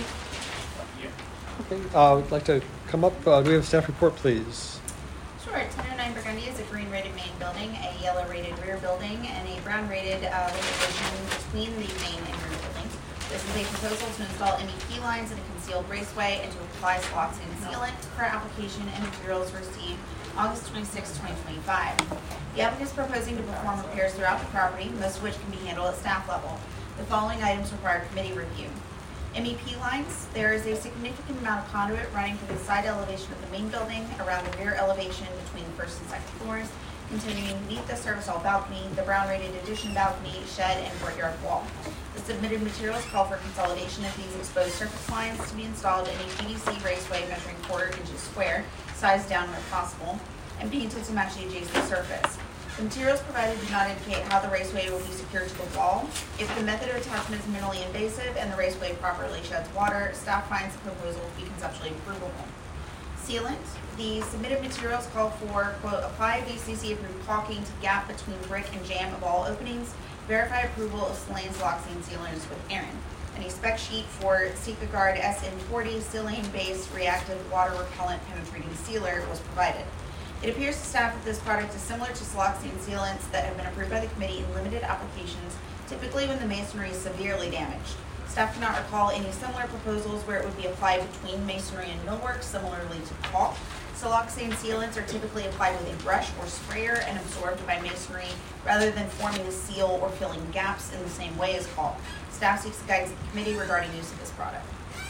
A: Okay. Uh, would like to come up. Uh, do we have a staff report, please?
D: Sure, ten oh nine Burgundy is a green rated main building, a yellow rated rear building, and a brown rated uh, limitation between the main and rear buildings. This is a proposal to install M E P lines in a concealed raceway and to apply siloxane sealant for application and materials received August twenty-sixth, twenty twenty-five. The applicant is proposing to perform repairs throughout the property, most of which can be handled at staff level. The following items require committee review. M E P lines, there is a significant amount of conduit running from the side elevation of the main building around the rear elevation between the first and second floors, continuing beneath the service hall balcony, the brown rated addition balcony, shed, and courtyard wall. The submitted materials call for consolidation of these exposed surface lines to be installed in a P V C raceway measuring quarter inches square, sized down where possible, and painted to match the adjacent surface. The materials provided do not indicate how the raceway will be secured to the wall. If the method of attachment is minimally invasive and the raceway properly sheds water, staff finds the proposal to be conceptually approvable. Sealant. The submitted materials call for, quote, apply V C C approved caulking to gap between brick and jamb of all openings. Verify approval of Silane siloxane sealants with Aaron. And a spec sheet for Sikagard S N forty silane-based reactive water repellent penetrating sealer was provided. It appears to staff that this product is similar to siloxane sealants that have been approved by the committee in limited applications, typically when the masonry is severely damaged. Staff cannot recall any similar proposals where it would be applied between masonry and millwork, similarly to caulk. Siloxane sealants are typically applied with a brush or sprayer and absorbed by masonry rather than forming a seal or filling gaps in the same way as caulk. Staff seeks the guidance of the committee regarding use of this product.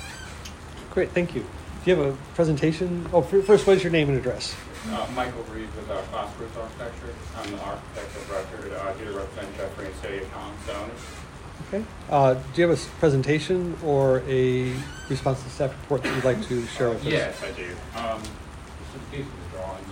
A: Great, thank you. Do you have a presentation? Oh, f- first, what is your name and address?
O: Uh, Michael Reed with uh, Class Roof Architecture. I'm the architect of record, uh, here to represent Jeffrey and City of Collins owners.
A: Okay. Uh, do you have a s- presentation or a response to the staff report that you'd like to share with us?
O: Yes, I do. Um, these are the drawings.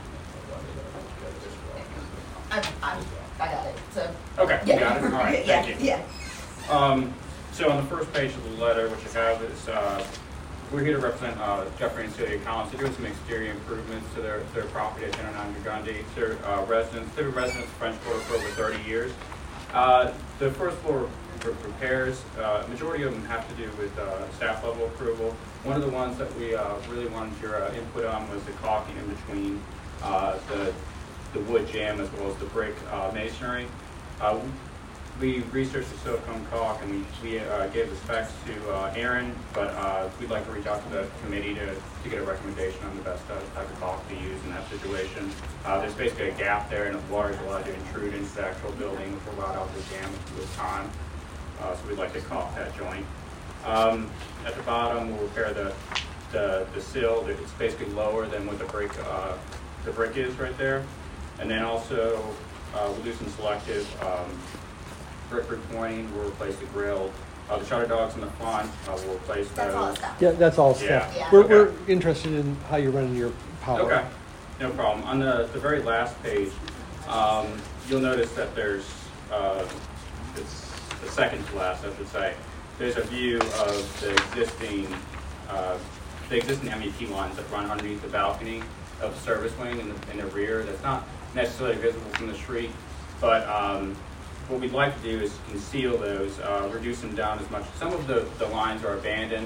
D: I'm, I'm, I got it, so.
O: Okay,
D: Yeah.
O: you got it? All right,
D: Yeah,
O: thank you.
D: yeah.
O: Um, so on the first page of the letter, which I have is, uh, we're here to represent uh, Jeffrey and City of Collins. They're doing some exterior improvements to their, their property at ten oh nine Burgundy. They're uh, residents, they've been residents of French Quarter for over thirty years. Uh, the first floor r- repairs, uh, majority of them have to do with uh, staff level approval. One of the ones that we uh, really wanted your uh, input on was the caulking in between uh, the, the wood jamb as well as the brick uh, masonry. Uh, We researched the silicone caulk and we, we uh, gave the specs to uh, Aaron, but uh, we'd like to reach out to the committee to, to get a recommendation on the best uh, type of caulk to use in that situation. Uh, there's basically a gap there and the water is allowed to intrude into the actual building, which will allow out the jam with time. Uh, so we'd like to caulk that joint. Um, at the bottom, we'll repair the, the, the sill. It's basically lower than what the brick, uh, the brick is right there. And then also, uh, we'll do some selective um, brick repointing, we'll replace the grill. Uh, the shutter dogs in the front, uh, we'll replace those.
D: That's all stuff.
A: Yeah, that's all staff.
O: Yeah.
A: We're,
O: Okay.
A: we're interested in how you're running your power.
O: Okay, no problem. On the, the very last page, um, you'll notice that there's, uh, it's the second to last, I should say, there's a view of the existing, uh, the existing M E P lines that run underneath the balcony of the service wing in the, in the rear. That's not necessarily visible from the street, but um, what we'd like to do is conceal those, uh, reduce them down as much. Some of the, the lines are abandoned,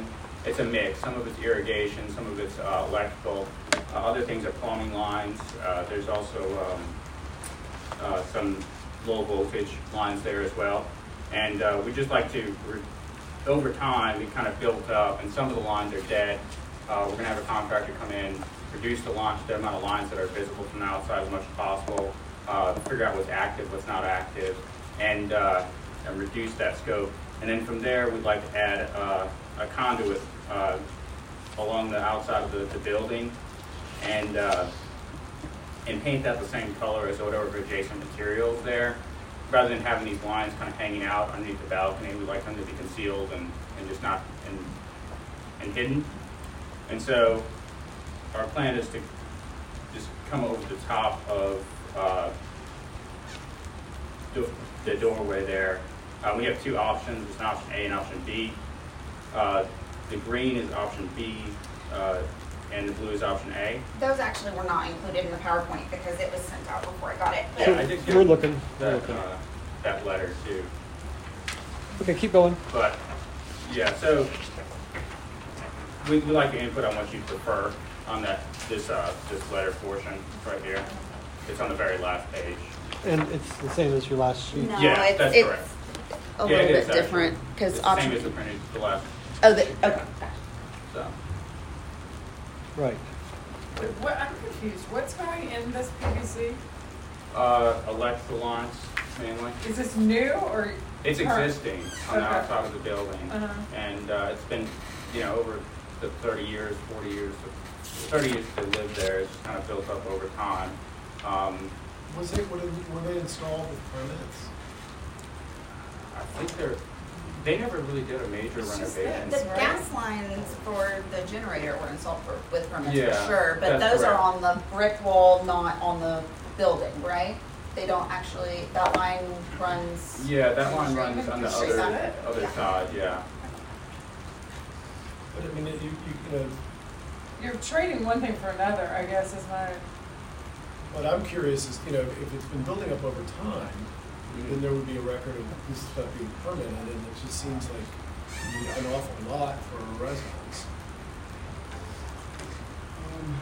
O: it's a mix. Some of it's irrigation, some of it's uh, electrical. Uh, other things are plumbing lines. Uh, there's also um, uh, some low voltage lines there as well. And uh, we just like to, re over time, we kind of built up, and some of the lines are dead. Uh, we're going to have a contractor come in, reduce the, line, the amount of lines that are visible from the outside as much as possible, uh, figure out what's active, what's not active, and, uh, and reduce that scope. And then from there, we'd like to add uh, a conduit uh, along the outside of the, the building, and uh, and paint that the same color as whatever adjacent materials there. Rather than having these lines kind of hanging out underneath the balcony, we like them to be concealed and, and just not and, and hidden. And so our plan is to just come over the top of uh, the, the doorway there. Uh, we have two options. It's an option A and option B. Uh, the green is option B, uh, and the blue is option A.
D: Those actually were not included in the PowerPoint because it was sent out before I got it.
O: Yeah, I did get
A: We're looking.
O: that,
A: We're looking.
O: uh, that letter too.
A: Okay, keep going.
O: But yeah, so we we like your input on what you prefer on that this uh, this letter portion right here. It's on the very last page.
A: And it's the same as your last sheet.
D: No,
O: Yeah,
D: it's,
O: that's
D: it's
O: correct.
D: a
O: Yeah,
D: little
O: it
D: bit
O: is actually.
D: different because
O: It's the same
D: option.
O: as the printed the last.
D: Oh, the, okay.
O: Yeah. So.
A: Right.
G: What, I'm confused. What's going in this P V C?
O: Uh, electrical lines mainly.
G: Is this new or?
O: It's
G: current?
O: existing on the
G: Okay.
O: outside of the building,
G: Uh-huh.
O: and uh, it's been, you know, over the thirty years, forty years, thirty years they lived there. It's kind of built up over time. Um,
B: Was it, were they, were they installed with permits?
O: I think they're, they never really did a major
D: It's just
O: renovation.
D: The, the gas lines for the generator were installed for, with permits
O: Yeah,
D: for sure, but
O: that's
D: those are
O: correct.
D: on the brick wall, not on the building, right? They don't actually, that line runs.
O: Yeah, that line runs on the
D: Straight
O: other,
D: side.
O: other
D: Yeah.
O: side, yeah.
B: But I mean, you, you, you know,
G: You're trading one thing for another, I guess, is my.
B: what I'm curious is, you know, if it's been building up over time, then there would be a record of this stuff being permitted, and it just seems like you need an awful lot for residents. Um,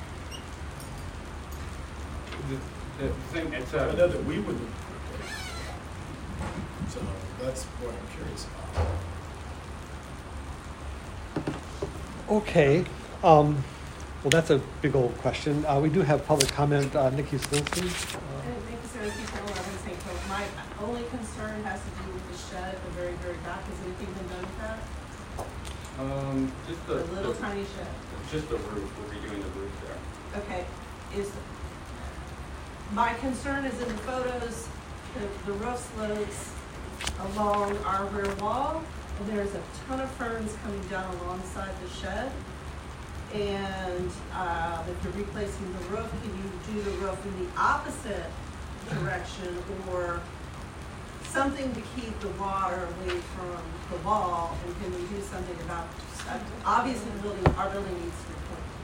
O: The, the thing, it's
B: I
O: a.
B: know that we wouldn't approve it. So that's what I'm curious about.
A: Okay. Um, well, that's a big old question. Uh, we do have public comment. Uh, Nikki Stinsky. Uh,
P: Thank you, Sarah. Keith Taylor, eleven Saint Paul. My only concern has to do with the shed at the very, very back. Has anything been done with that?
O: Um, just the.
P: The little
O: the-
P: tiny shed.
O: Just the roof, we'll be doing the roof there.
P: Okay, is, my concern is in the photos, the, the roof slopes along our rear wall, and there's a ton of ferns coming down alongside the shed. And, uh, if you're replacing the roof, can you do the roof in the opposite direction or something to keep the water away from the wall? And can we do something about, uh, obviously the building, our building needs to be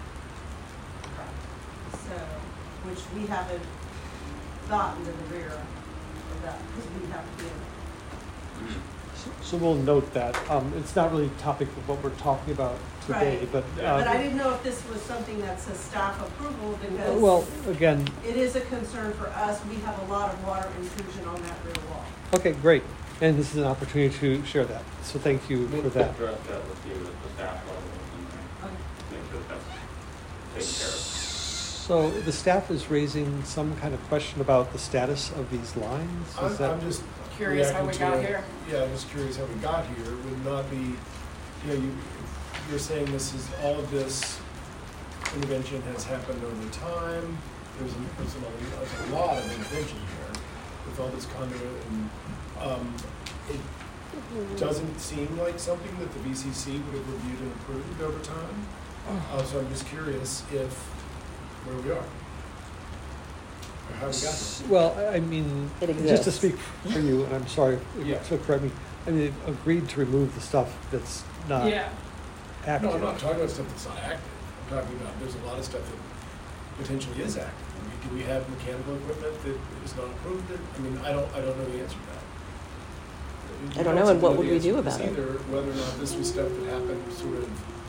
P: cleaned. So, which we haven't gotten to the rear of that, because we have to be in it.
A: so, so we'll note that. Um, it's not really a topic of what we're talking about today,
P: Right.
A: but. Uh,
P: But I didn't know if this was something that's a staff approval, because
A: Well, again,
P: it is a concern for us. We have a lot of water intrusion on that rear wall.
A: okay, great. And this is an opportunity to share that. So thank you for that.
O: Address that with you at the staff level and make sure that's taken care of.
A: So the staff is raising some kind of question about the status of these lines? Is
B: I'm,
A: that-
B: I'm just
G: Curious how we
B: reacting to
G: got
B: it.
G: here.
B: Yeah, I'm just curious how we got here. Would not be, you know, you, you're saying this is, all of this intervention has happened over time. There's a, there's a, there's a lot of intervention here with all this conduit, and um, it doesn't seem like something that the B C C would have reviewed and approved over time. Uh, so I'm just curious if, where we are. Or how we got here.
A: Well, I I mean,
C: It
A: just to
C: exists.
A: speak for you, and I'm sorry
B: Yeah.
A: to correct me, I mean, they've agreed to remove the stuff that's not
G: Yeah.
A: active.
B: No, I'm not talking about stuff that's not active. I'm talking about, there's a lot of stuff that potentially is active. I mean, do we have mechanical equipment that is not approved? That- I mean, I don't, I don't know the answer to that.
C: I don't know, and what would we do about it?
B: Either whether or not this was stuff that happened sort of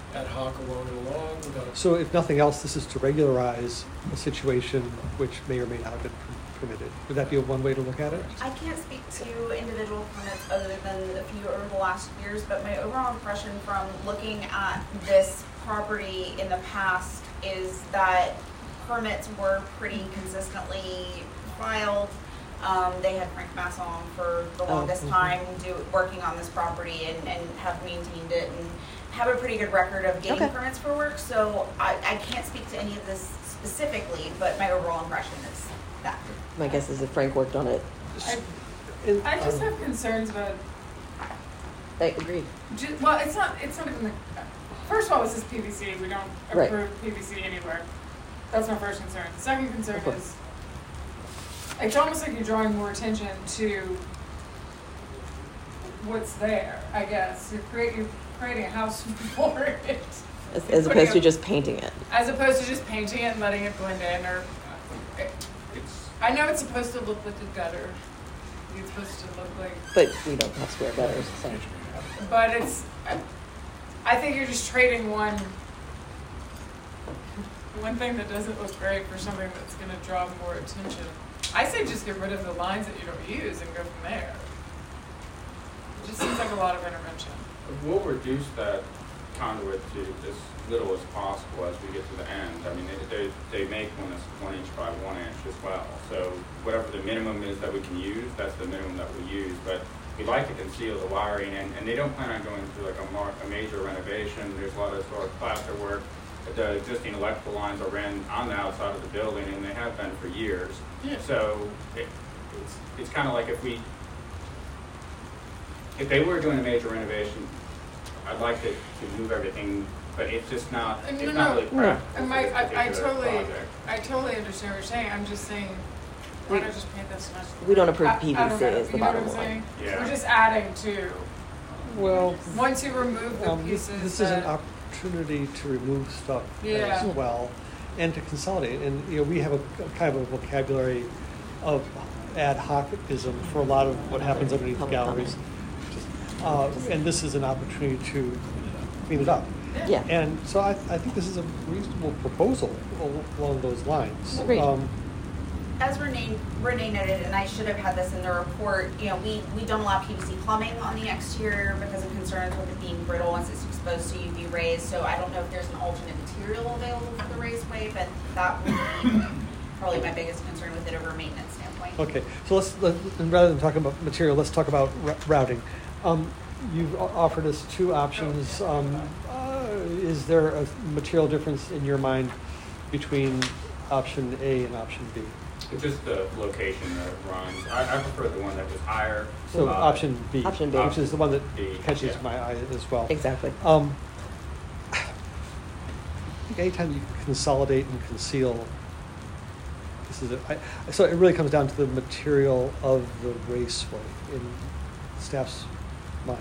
B: ad hoc along and along without.
A: So if nothing else, this is to regularize a situation which may or may not have been per- permitted. Would that be a one way to look at it?
D: I can't speak to individual permits other than a few over the last years, but my overall impression from looking at this property in the past is that permits were pretty consistently filed. Um, they had Frank Masson for the
C: Oh,
D: longest
C: mhm.
D: time do, working on this property and, and have maintained it and have a pretty good record of getting
C: Okay.
D: permits for work. So I, I can't speak to any of this specifically, but my overall impression is that.
C: My guess is if Frank worked on it,
G: I,
A: And,
G: I just
A: um,
G: have concerns about,
C: I agree.
G: ju- well, it's not, it's not even the, first of all, this is P V C, we don't
C: Right.
G: approve P V C anywhere. That's my first concern. The second concern
C: Of course.
G: is, it's almost like you're drawing more attention to what's there, I guess. You're create, you're creating a house for it.
C: As,
G: You're
C: as
G: putting
C: opposed to
G: a-
C: just painting it.
G: As opposed to just painting it and letting it blend in, or, it,
O: It's,
G: I know it's supposed to look like a gutter. It's supposed to look like,
C: But we don't have square gutters, so.
G: but it's, I, I think you're just trading one, one thing that doesn't look great for something that's gonna draw more attention. I say just get rid of the lines that you don't use and go from there. It just seems like a lot of intervention.
O: we'll reduce that conduit to as little as possible as we get to the end. I mean, they, they, they make one that's one inch by one inch as well. So whatever the minimum is that we can use, that's the minimum that we use. But we like to conceal the wiring, and, and they don't plan on going through like a, mar a major renovation. There's a lot of sort of plaster work. The existing electrical lines are ran on the outside of the building, and they have been for years.
G: Yeah.
O: So it, it's, it's kind of like if we, if they were doing a major renovation, I'd like to, to move everything, but it's just not,
G: And
O: it's
G: no,
O: not
G: no,
O: really practical.
G: And my,
O: for this
G: I, I
O: particular
G: totally,
O: project.
G: I totally understand what you're saying. I'm just saying, why not just paint this much?
C: We don't approve
G: I- I
C: P V C
G: don't know,
C: is the
G: you know what
C: bottom
G: I'm
C: line.
G: saying?
O: Yeah.
G: We're just adding to,
A: well,
G: once you remove the
A: um, this,
G: pieces
A: this is an
G: that,
A: opportunity to remove stuff
G: Yeah.
A: as well and to consolidate. And, you know, we have a a kind of a vocabulary of ad hocism for a lot of what happens underneath the
C: Public
A: galleries. Uh, and this is an opportunity to clean it up.
C: Yeah.
A: And so I, I think this is a reasonable proposal al- along those lines.
C: Agreed.
A: Um,
D: As Renee, Renee noted, and I should have had this in the report, you know, we, we don't allow P V C plumbing on the exterior because of concerns with it being brittle once it's exposed to U V rays. So I don't know if there's an alternate material available for the raceway, but that would be probably my biggest concern with it over a maintenance standpoint.
A: Okay, so let's, let, and rather than talking about material, let's talk about r- routing. Um, you've o- offered us two options. Um, uh, is there a material difference in your mind between option A and option B?
O: It's just the location that it runs. I, I prefer the one that was higher.
A: So
O: Uh,
A: option B,
C: Option B.
A: which is the one that
O: B,
A: catches
O: yeah.
A: my eye as well.
C: Exactly.
A: Um, I think anytime you consolidate and conceal, this is a, I, so it really comes down to the material of the raceway in staff's mind.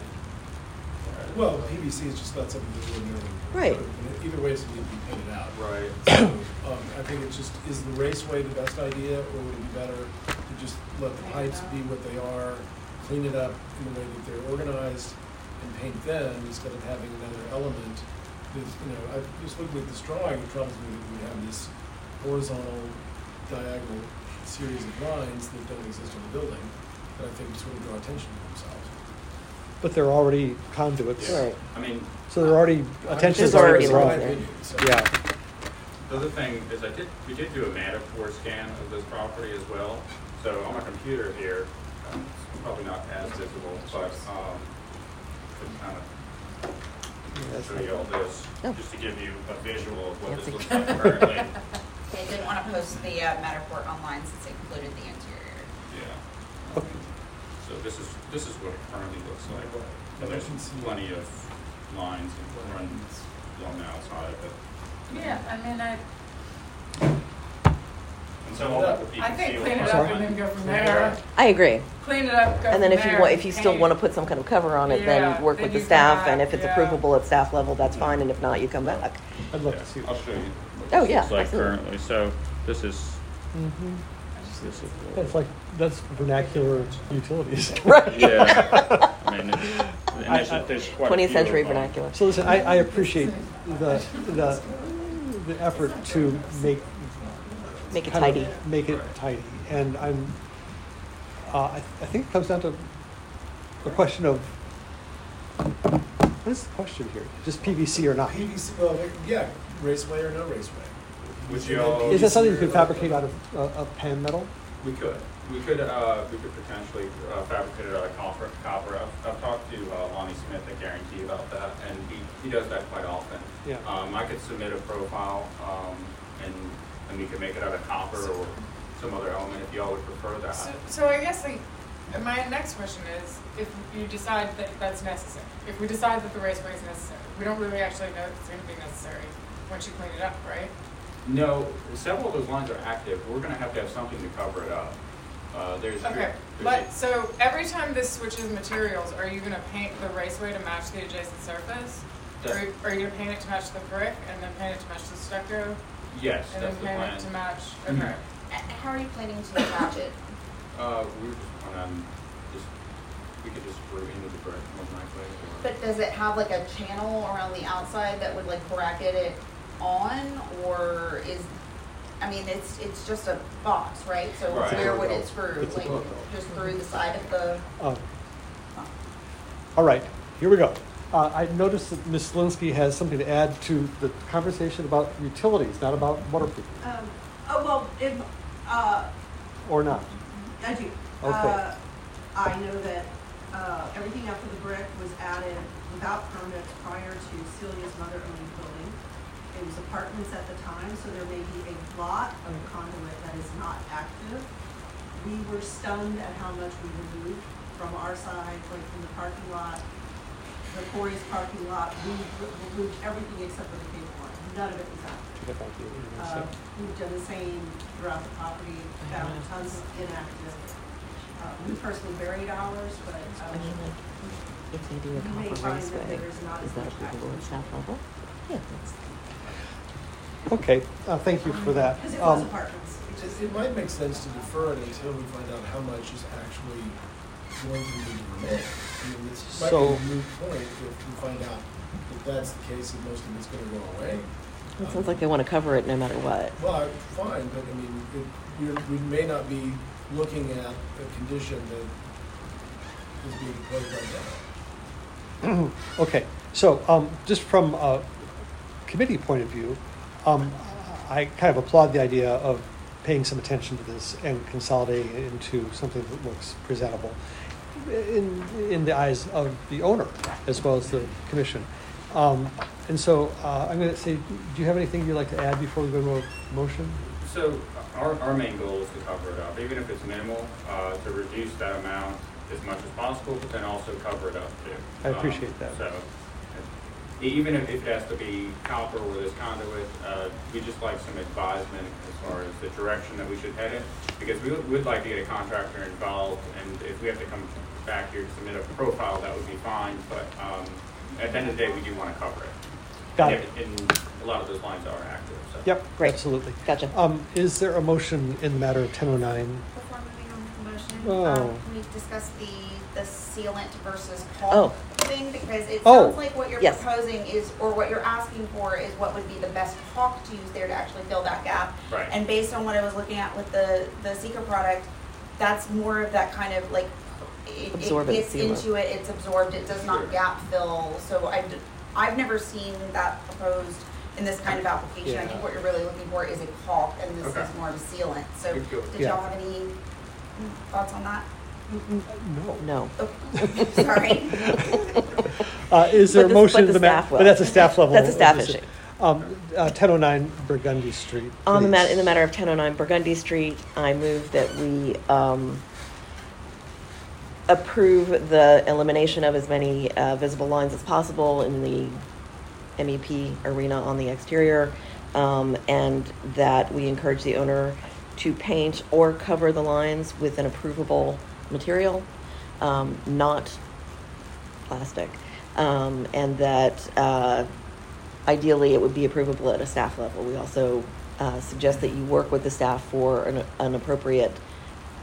B: Well, P V C is just not something that we're doing.
C: Right.
B: Either way, it's going to be painted out.
O: Right.
B: So, um, I think it's just, is the raceway the best idea, or would it be better to just let the pipes be what they are, clean it up in the way that they're organized, and paint them instead of having another element? Because, you know, I just looking at this drawing, it tells me that we have this horizontal, diagonal series of lines that don't exist in the building, that I think sort of draw attention to themselves.
A: But they're already conduits.
C: Right.
O: I mean,
A: So they're already, attention is
C: There's
A: already
C: already
A: drawn.
C: lines there.
A: Yeah.
O: the other thing is I did, we did do a Matterport scan of this property as well. So on my computer here, um, it's probably not as visible, but, um, could kind of show you all this,
C: Oh.
O: just to give you a visual of what this
C: Fancy.
O: looks like currently.
D: They didn't want to post the uh, Matterport online since it included the interior.
O: Yeah. So this is, this is what it currently looks like. And there's plenty of lines that run along the outside of it.
G: yeah, I mean, I,
O: And so all that would be
G: I think
O: concealed.
G: clean it
A: Sorry?
G: up and then go from there.
C: I agree.
G: Clean it up, go
C: And then
G: from
C: if you
G: there,
C: want, if you still
G: paint.
C: want to put some kind of cover on it,
G: Yeah,
C: then work
G: then
C: with the
G: you come
C: staff, and
G: back,
C: if it's
G: yeah.
C: approvable at staff level, that's fine, and if not, you come back.
A: I'd love
O: Yeah,
A: to see.
O: I'll show you.
C: Oh,
O: what this
C: yeah,
O: looks like
C: absolutely.
O: currently. So this is,
A: Mm-hmm.
G: I just
A: It's like, that's vernacular utilities.
C: Right.
O: Yeah. I mean, it's- and
A: I-
O: there's,
A: I-
O: there's quite a
C: twentieth
O: few of
C: century
O: them.
C: vernacular.
A: So listen, I, I appreciate the, the, the effort to make.
C: Make it
A: kind of
C: tidy.
A: Make it tidy, and I'm, uh, I, I think it comes down to a question of, what is the question here? Just P V C or not?
B: P V C, well, yeah, raceway or no raceway.
O: Would
B: And
O: you
B: then
O: all-
A: Is that something you
B: P V C
A: could
B: or-
A: fabricate out of, uh, of pan metal?
O: We could. We could, uh, we could potentially uh, fabricate it out of copper. copper. I've, I've talked to uh, Lonnie Smith at Guarantee about that, and he, he does that quite often.
A: Yeah.
O: Um, I could submit a profile, um, and, and we could make it out of copper or some other element if y'all would prefer that.
G: So, so I guess like, uh, my next question is, if you decide that that's necessary, if we decide that the raceway is necessary, we don't really actually know if it's gonna be necessary once you clean it up, right?
O: No, several of those lines are active. We're gonna have to have something to cover it up. Uh, there's.
G: Okay,
O: there's-
G: but, so every time this switches materials, are you gonna paint the raceway to match the adjacent surface? Or
O: That's-
G: are you gonna paint it to match the brick, and then paint it to match the stucco?
O: Yes,
G: And
O: that's
G: then
O: the
G: paint
O: plan.
G: it to match,
O: Mhm.
G: okay.
D: Uh, How are you planning to attach it?
O: Uh, we were just planning on, just, we could just screw into the brick most likely, or.
D: But does it have like a channel around the outside that would like bracket it on, or is, I mean, it's, it's just a box, right? So
O: Right.
D: where would it screw?
A: It's a
D: Like,
A: box.
D: just through the side of the?
A: Um, All right, here we go. Uh, I noticed that Miz Slinsky has something to add to the conversation about utilities, not about waterproofing,
P: Um, oh, well, if, uh,
A: or not.
P: I do.
A: Okay.
P: Uh, I know that, uh, everything after the brick was added without permits prior to Celia's mother-owned building. It was apartments at the time, so there may be a lot of conduit that is not active. We were stunned at how much we removed from our side, like from the parking lot, the Corey's parking lot. We re- removed everything except for the cable line. None of it was active.
A: Get back to you.
P: Uh, We've done the same throughout the property, found tons of inactive. Uh, We personally buried ours, but
C: I mean,
P: um,
C: like, if they do a
P: You may
C: copper
P: find that
C: raceway,
P: there's not
C: is
P: as
C: that
P: much
C: applicable at
P: activity.
C: staff level? Yeah, that's.
A: Okay, uh, thank you for that.
P: because it was
A: Um,
P: apartments. It just-
B: It, it might make sense to defer it until we find out how much is actually going to need to remain. I mean, this might be
A: So-
B: a moot point if we find out that that's the case and most of it's gonna go away.
C: It sounds like they want to cover it no matter what.
B: Well, fine, but I mean, it, we, we may not be looking at a condition that is being proposed right now.
A: Okay, so um, just from a committee point of view, um, I kind of applaud the idea of paying some attention to this and consolidating it into something that looks presentable in, in the eyes of the owner as well as the commission. Um, and so uh, I'm going to say, do you have anything you'd like to add before we go to a motion?
O: So our, our main goal is to cover it up, even if it's minimal, uh, to reduce that amount as much as possible, but then also cover it up too.
A: I appreciate
O: Um,
A: that.
O: So, e- even if if it has to be copper or this conduit, uh, we just like some advisement as far as the direction that we should head in, because we would, we'd like to get a contractor involved, and if we have to come back here to submit a profile, that would be fine, but, um, at the end of the day, we do want to cover it.
A: Got
O: And
A: it.
O: if- And a lot of those lines are active, so.
A: Yep,
C: Great.
A: absolutely.
C: Gotcha.
A: Um, is there a motion in the matter of ten oh nine?
D: Before moving on with the motion,
A: Oh.
D: um, can we discuss the, the sealant versus
C: Oh.
D: caulk thing? Because it
A: Oh.
D: sounds like what you're
C: Yes.
D: proposing is, or what you're asking for is what would be the best caulk to use there to actually fill that gap.
O: Right.
D: And based on what I was looking at with the, the Seeker product, that's more of that kind of like, it, it
C: Absorbent
D: gets
C: sealant.
D: into it, it's absorbed, it does not
O: Sure.
D: gap fill. So I, d- I've never seen that proposed in this kind of application. I
A: Yeah.
D: think what you're really looking for is a caulk, and this
O: Okay.
D: is more of a sealant. So
O: Good, good.
D: did
A: Yeah.
D: y'all have any thoughts on that?
A: No.
C: No.
D: Oh, sorry.
A: Uh, is there
C: But
A: a
C: this-
A: motion
C: but
A: in
C: the
A: the matter?
C: staff will.
A: But that's a staff level.
C: That's a staff
A: decision.
C: issue.
A: Um, uh, ten oh nine Burgundy Street.
C: On the
A: please.
C: mat, in the matter of ten oh nine Burgundy Street, I move that we um, approve the elimination of as many uh, visible lines as possible in the M E P arena on the exterior, um, and that we encourage the owner to paint or cover the lines with an approvable material, um, not plastic, um, and that uh, ideally it would be approvable at a staff level. We also uh, suggest that you work with the staff for an, an appropriate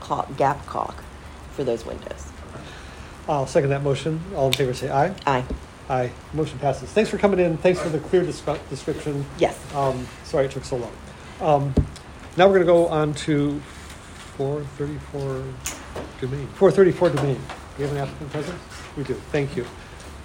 C: caulk, gap caulk for those windows.
A: I'll second that motion. All in favor, say aye.
C: Aye.
A: Aye. Motion passes. Thanks for coming in. Thanks for the clear descri- description.
C: Yes.
A: Um, sorry it took so long. Um, now we're going to go on to four thirty-four Domain. four thirty-four Domain. Do we have an applicant present? We do. Thank you.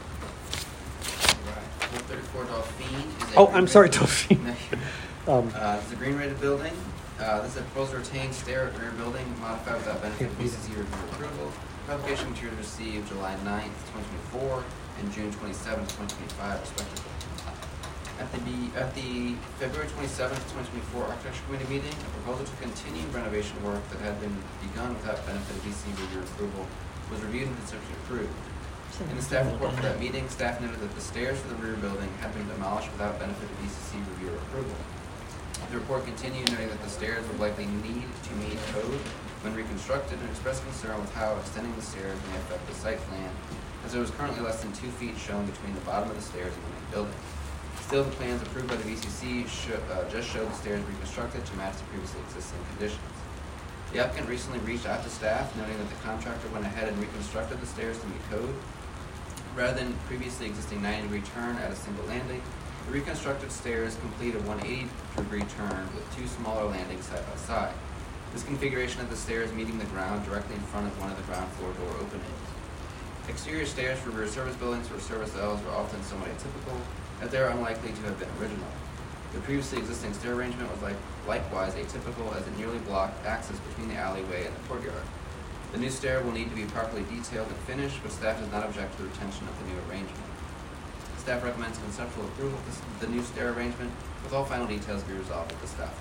I: four thirty-four Dauphine is a.
A: Oh,
I: green
A: I'm sorry,
I: rated-
A: Dauphine.
I: No,
A: Um,
I: Uh, this is a green rated building. Uh, this is a proposed retained stair at rear building modified without benefit of B C C review approval. Application materials received July ninth, twenty twenty-four and June twenty-seventh, twenty twenty-five respectively. At the, B- at the February twenty-seventh, twenty twenty-four Architecture Committee meeting, a proposal to continue renovation work that had been begun without benefit of B C C review approval was reviewed and conceptually approved. In the staff report for that meeting, staff noted that the stairs for the rear building had been demolished without benefit of B C C review or approval. The report continued noting that the stairs would likely need to meet code when reconstructed and expressed concern with how extending the stairs may affect the site plan, as there was currently less than two feet shown between the bottom of the stairs and the main building. Still, the plans approved by the B C C show, uh, just showed the stairs reconstructed to match the previously existing conditions. The applicant recently reached out to staff, noting that the contractor went ahead and reconstructed the stairs to meet code. Rather than previously existing ninety degree turn at a single landing, the reconstructed stairs complete a one hundred eighty degree turn with two smaller landings side by side. This configuration of the stairs meeting the ground directly in front of one of the ground floor door openings. Exterior stairs for rear service buildings or service Ls are often somewhat atypical, as they are unlikely to have been original. The previously existing stair arrangement was like, likewise atypical, as it nearly blocked access between the alleyway and the courtyard. The new stair will need to be properly detailed and finished, but staff does not object to the retention of the new arrangement. Staff recommends conceptual approval of this, the new stair arrangement, with all final details be resolved at the staff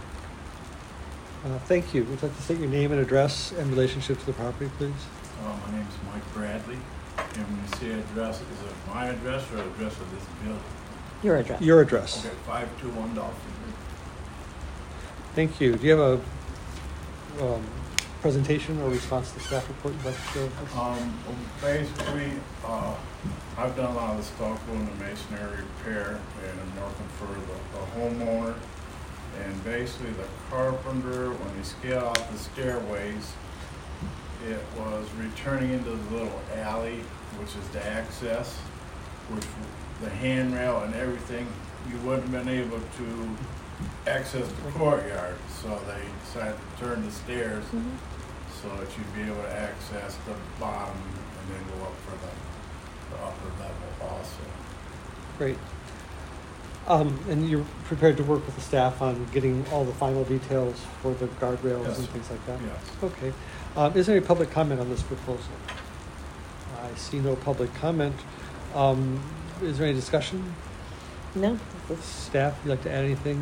I: level.
A: uh, thank you. Would you like to state your name and address and relationship to the property, please?
Q: Uh, my name's Mike Bradley, and when you say address, is it my address or address of this building?
C: Your address.
A: Your address.
Q: Okay, five two one Dolphin.
A: Thank you. Do you have a um, presentation or response to staff report you'd like to share with us?
Q: Um, well, basically, uh, I've done a lot of the stucco and the masonry repair, and I'm working for the, the homeowner. And basically, the carpenter, when he scaled off the stairways, it was returning into the little alley, which is the access, which the handrail and everything, you wouldn't have been able to access the courtyard. So they decided to turn the stairs
C: Mm-hmm.
Q: so that you'd be able to access the bottom and then go up for the, the upper level also.
A: Great. Um, and you're prepared to work with the staff on getting all the final details for the guardrails
Q: Yes.
A: and things like that?
Q: Yes.
A: Okay. Um, is there any public comment on this proposal? I see no public comment. Um, is there any discussion?
C: No.
A: Staff, you'd like to add anything?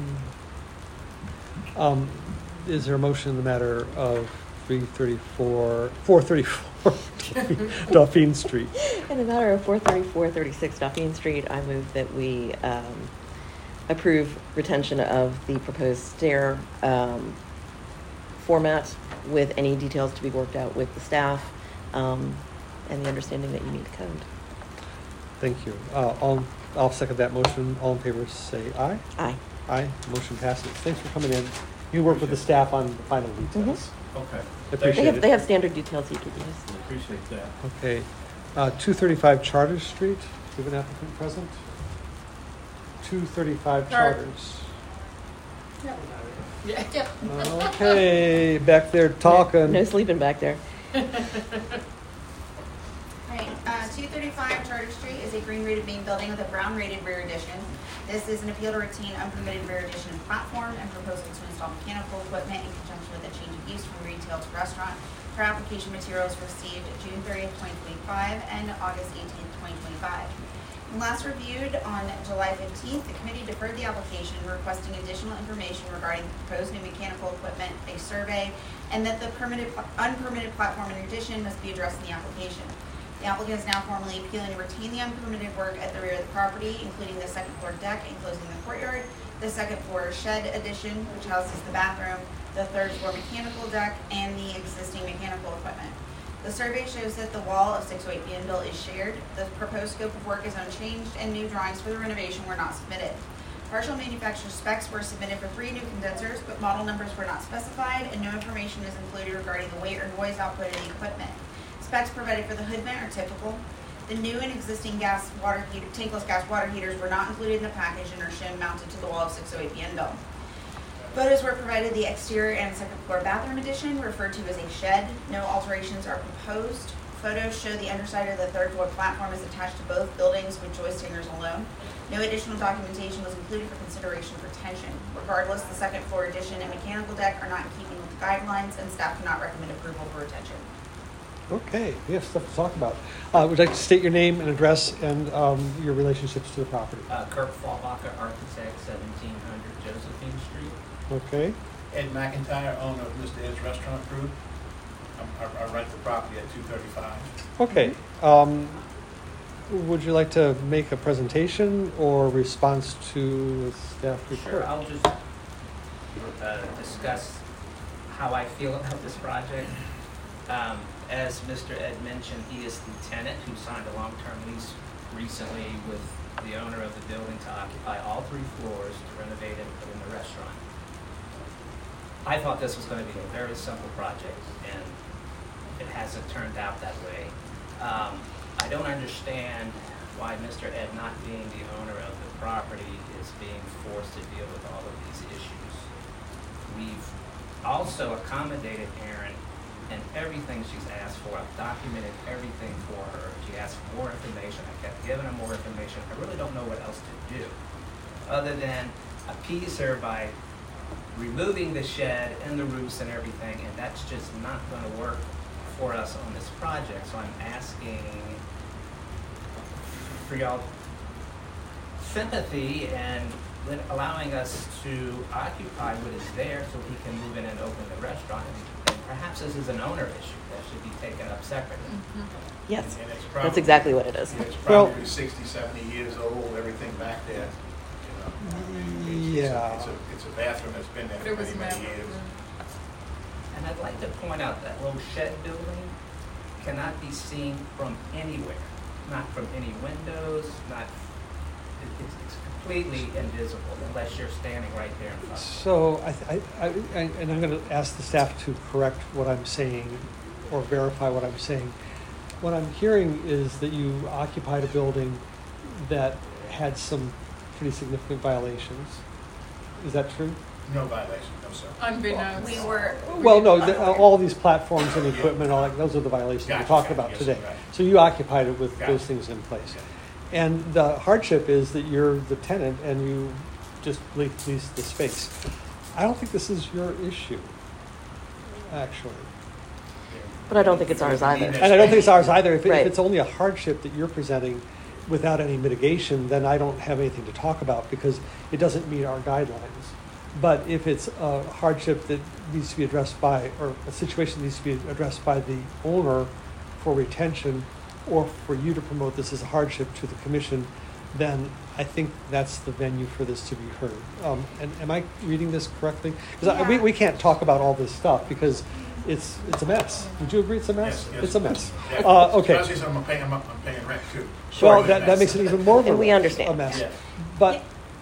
A: Um, is there a motion in the matter of three thirty-four, four thirty-four Dauphine Street?
C: In the matter of four thirty-four thirty-six Dauphine Street, I move that we um, approve retention of the proposed stair um, format with any details to be worked out with the staff um, and the understanding that you meet code.
A: Thank you. Uh, all, I'll second that motion. All in favor say aye.
C: Aye.
A: Aye. Motion passes. Thanks for coming in. You work with the staff on the final details.
C: Mm-hmm.
Q: Okay.
A: Appreciate
C: they have,
A: it.
C: They have standard details you could use.
Q: Appreciate that.
A: Okay. Uh, two thirty-five Charter Street. Do you have an applicant present? two thirty-five
G: Char-
A: Charters.
G: Yeah.
A: Okay, back there talking.
C: No sleeping back there.
D: Right, uh, two thirty-five Charter Street is a green rated main building with a brown rated rear addition. This is an appeal to retain unpermitted rear addition and platform and proposal to install mechanical equipment in conjunction with a change of use from retail to restaurant. For application materials received June thirtieth, twenty twenty-five and August eighteenth, twenty twenty-five. When last reviewed on July fifteenth, the committee deferred the application requesting additional information regarding the proposed new mechanical equipment, a survey, and that the permitted, unpermitted platform in addition must be addressed in the application. The applicant is now formally appealing to retain the unpermitted work at the rear of the property, including the second floor deck enclosing the courtyard, the second floor shed addition, which houses the bathroom, the third floor mechanical deck, and the existing mechanical equipment. The survey shows that the wall of six oh eight Bienville is shared. The proposed scope of work is unchanged, and new drawings for the renovation were not submitted. Partial manufacturer specs were submitted for three new condensers, but model numbers were not specified, and no information is included regarding the weight or noise output of the equipment. Specs provided for the hood vent are typical. The new and existing gas water heater, tankless gas water heaters were not included in the package and are shown mounted to the wall of six oh eight B N Bill. Photos were provided the exterior and second floor bathroom addition, referred to as a shed. No alterations are proposed. Photos show the underside of the third floor platform is attached to both buildings with joist hangers alone. No additional documentation was included for consideration for tension. Regardless, the second floor addition and mechanical deck are not in keeping with the guidelines, and staff cannot recommend approval for retention.
A: Okay, we have stuff to talk about. Uh, would you like to state your name and address and um, your relationships to the property?
R: Uh, Kirk Fallbacher, architect, seventeen hundred Josephine Street.
A: Okay.
S: Ed McIntyre, owner of Mister Ed's Restaurant Group. I'm, I, I rent the property at two thirty-five.
A: Okay. Um, would you like to make a presentation or response to the staff report?
R: Sure, I'll just uh, discuss how I feel about this project. Um, as Mister Ed mentioned, he is the tenant who signed a long-term lease recently with the owner of the building to occupy all three floors to renovate and put in the restaurant. I thought this was going to be a very simple project, and it hasn't turned out that way. Um, I don't understand why Mister Ed, not being the owner of the property, is being forced to deal with all of these issues. We've also accommodated Erin and everything she's asked for. I've documented everything for her. She asked for more information. I kept giving her more information. I really don't know what else to do other than appease her by removing the shed and the roofs and everything, and that's just not going to work for us on this project. So I'm asking for y'all sympathy and allowing us to occupy what is there so he can move in and open the restaurant. And perhaps this is an owner issue that should be taken up separately.
C: Mm-hmm. Yes,
S: And it's
C: that's
S: probably-
C: exactly what it is.
S: It's
A: Well-
S: probably sixty, seventy years old, everything back there. You know, I mean, it's-
A: Yeah.
S: It's a, it's a bathroom that's been there
G: But it
S: for
G: was
S: many, many
G: never.
S: years.
R: And I'd like to point out that little shed building cannot be seen from anywhere, not from any windows, not, it- it's, it's completely invisible unless you're standing right there in front of it.
A: So, I, th- I, I, and I'm going to ask the staff to correct what I'm saying or verify what I'm saying. What I'm hearing is that you occupied a building that had some pretty significant violations. Is that true?
S: No violation, no sir.
G: Unbeknownst.
D: We were.
A: Well, no, the, uh, all these platforms and equipment, all that, those are the violations we're
S: Gotcha,
A: talking
S: gotcha,
A: about
S: yes,
A: today.
S: right.
A: So you occupied it with
S: Gotcha.
A: those things in place. And the hardship is that you're the tenant and you just le- lease the space. I don't think this is your issue, actually.
C: But I don't think it's ours either.
A: And I don't think it's ours either. If, it-
C: Right.
A: if it's only a hardship that you're presenting without any mitigation, then I don't have anything to talk about because it doesn't meet our guidelines. But if it's a hardship that needs to be addressed by, or a situation that needs to be addressed by the owner for retention, or for you to promote this as a hardship to the commission, then I think that's the venue for this to be heard. Um, and am I reading this correctly? Because we, we can't talk about all this stuff because it's it's a mess. Would you agree it's a mess?
S: Yes, yes.
A: It's a mess.
S: Yeah.
A: Uh, okay.
S: Especially since I'm paying, I'm, I'm paying rent too.
A: Well,
S: Sure.
A: that, that makes it even more of a
C: And we
A: mess-
C: understand.
A: a mess.
S: Yeah.
A: But,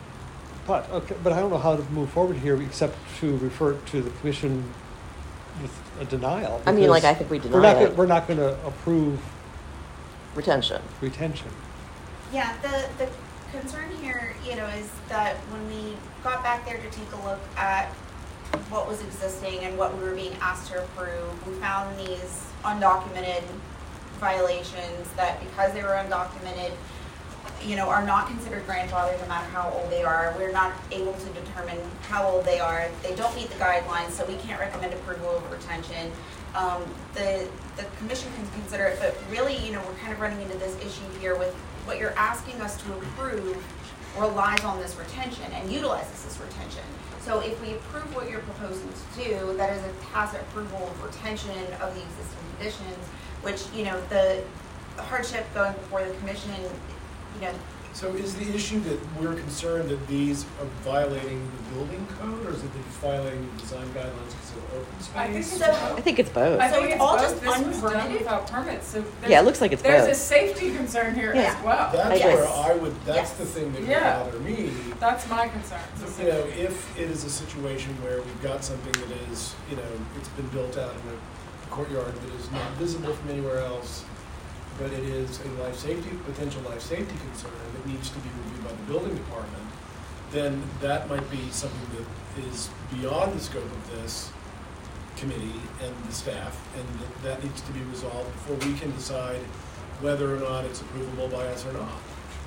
A: but, okay, but I don't know how to move forward here except to refer to the commission with a denial.
C: I mean, like,
A: because
C: I think we
A: we're
C: deny
A: not gonna-
C: it.
A: We're not going to approve
C: Retention.
A: retention.
D: Yeah, the, the concern here, you know, is that when we got back there to take a look at what was existing and what we were being asked to approve, we found these undocumented violations that, because they were undocumented, you know, are not considered grandfathered no matter how old they are. We're not able to determine how old they are. They don't meet the guidelines, so we can't recommend approval of retention. Um, the, the commission can consider it, but really, you know, we're kind of running into this issue here with what you're asking us to approve relies on this retention and utilizes this retention. So if we approve what you're proposing to do, that is a tacit approval of retention of the existing conditions, which, you know, the hardship going before the commission, you know,
B: So is the issue that we're concerned that these are violating the building code, or is it that it's violating the design guidelines because of open space?
G: I think it's
P: So-
C: I think it's both.
G: I
P: So
G: think
P: it's
G: it's
P: all
G: both.
P: just
G: This was done
P: unpermitted?
G: without permits, so there's.
C: Yeah, it looks like it's
G: There's a
C: both.
G: safety concern here
P: Yeah.
G: as well.
B: That's
C: Yes.
B: where I would, that's
P: Yes.
B: the thing that would
G: Yeah.
B: bother me.
G: That's my concern. it's a
B: You know,
G: safety.
B: if it is a situation where we've got something that is, you know, it's been built out in a courtyard that is not visible from anywhere else, but it is a life safety, potential life safety concern that needs to be reviewed by the building department, then that might be something that is beyond the scope of this committee and the staff, and that, that needs to be resolved before we can decide whether or not it's approvable by us or not.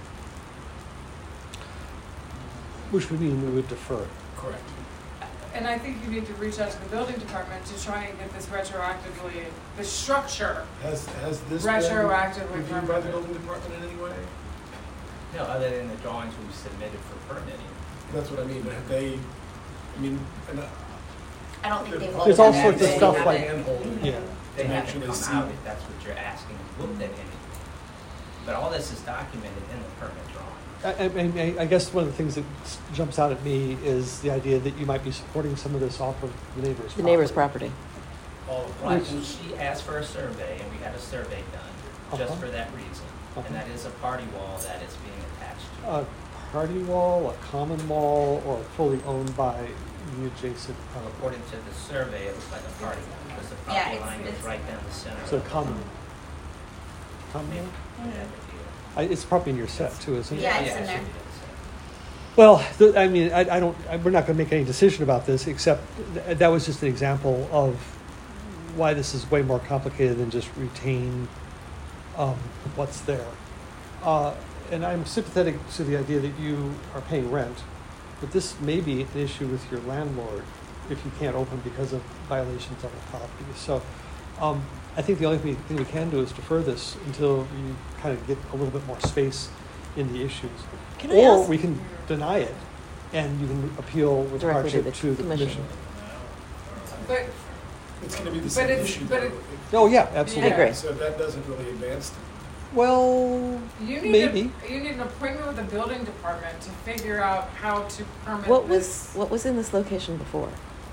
A: Which would mean we would defer.
B: Correct.
G: And I think you need to reach out to the building department to try and get this retroactively, the structure.
B: Has, has this been
G: Retroactively
B: reviewed by the
G: permitted.
B: building department in any way?
R: No, other than the drawings we submitted for permitting.
B: That's what I mean, have they, I mean, and I-
D: I don't think they've.
A: There's
D: looked
A: all
D: at
A: sorts of
D: it.
A: stuff
R: They
A: like,
R: haven't-
A: yeah.
R: They
B: To
R: haven't
B: actually
R: come
B: see-
R: out, if that's what you're asking, looked at anything. But all this is documented in the permit drawing.
A: I, I, I- I guess one of the things that s- jumps out at me is the idea that you might be supporting some of this off of the neighbor's
C: The
A: property.
C: neighbor's property.
B: all of
R: Right,
B: them.
R: well, she asked for a survey, and we had a survey done, just
A: Uh-huh.
R: for that reason.
A: Uh-huh.
R: And that is a party wall that is being attached to.
A: A party wall, a common wall, or fully owned by the adjacent, uh,
R: According to the survey, it looks like a party wall, because the
D: Yeah,
R: property
D: it's-
R: line goes
D: it's-
R: right down the center.
A: so
R: of the-
A: common. Common
R: Maybe.
A: wall?
R: Yeah, but
A: I, it's probably in your set too, isn't it?
D: Yeah,
R: yeah,
D: it's in
R: it
D: there.
R: should be.
A: Well, th- I mean, I, I don't, I, we're not gonna make any decision about this, except th- that was just an example of why this is way more complicated than just retain, um, what's there. Uh, and I'm sympathetic to the idea that you are paying rent, but this may be an issue with your landlord if you can't open because of violations on the property. So, um, I think the only thing thing we can do is defer this until you kind of get a little bit more space in the issues.
C: Can I
A: Or
C: ask-
A: we can deny it, and you can appeal with
C: Directly to
A: hardship
C: the
A: to the
C: commission.
A: commission.
G: But,
B: It's gonna be the
G: But
B: same
G: it's-
B: issue
G: but
B: though.
G: it-
A: Oh, yeah,
C: I
A: absolutely.
C: agree.
B: So that doesn't really advance them.
A: Well,
G: you need,
A: maybe.
G: a, you need an appointment with the building department to figure out how to permit
C: What was,
G: this.
C: what was in this location before?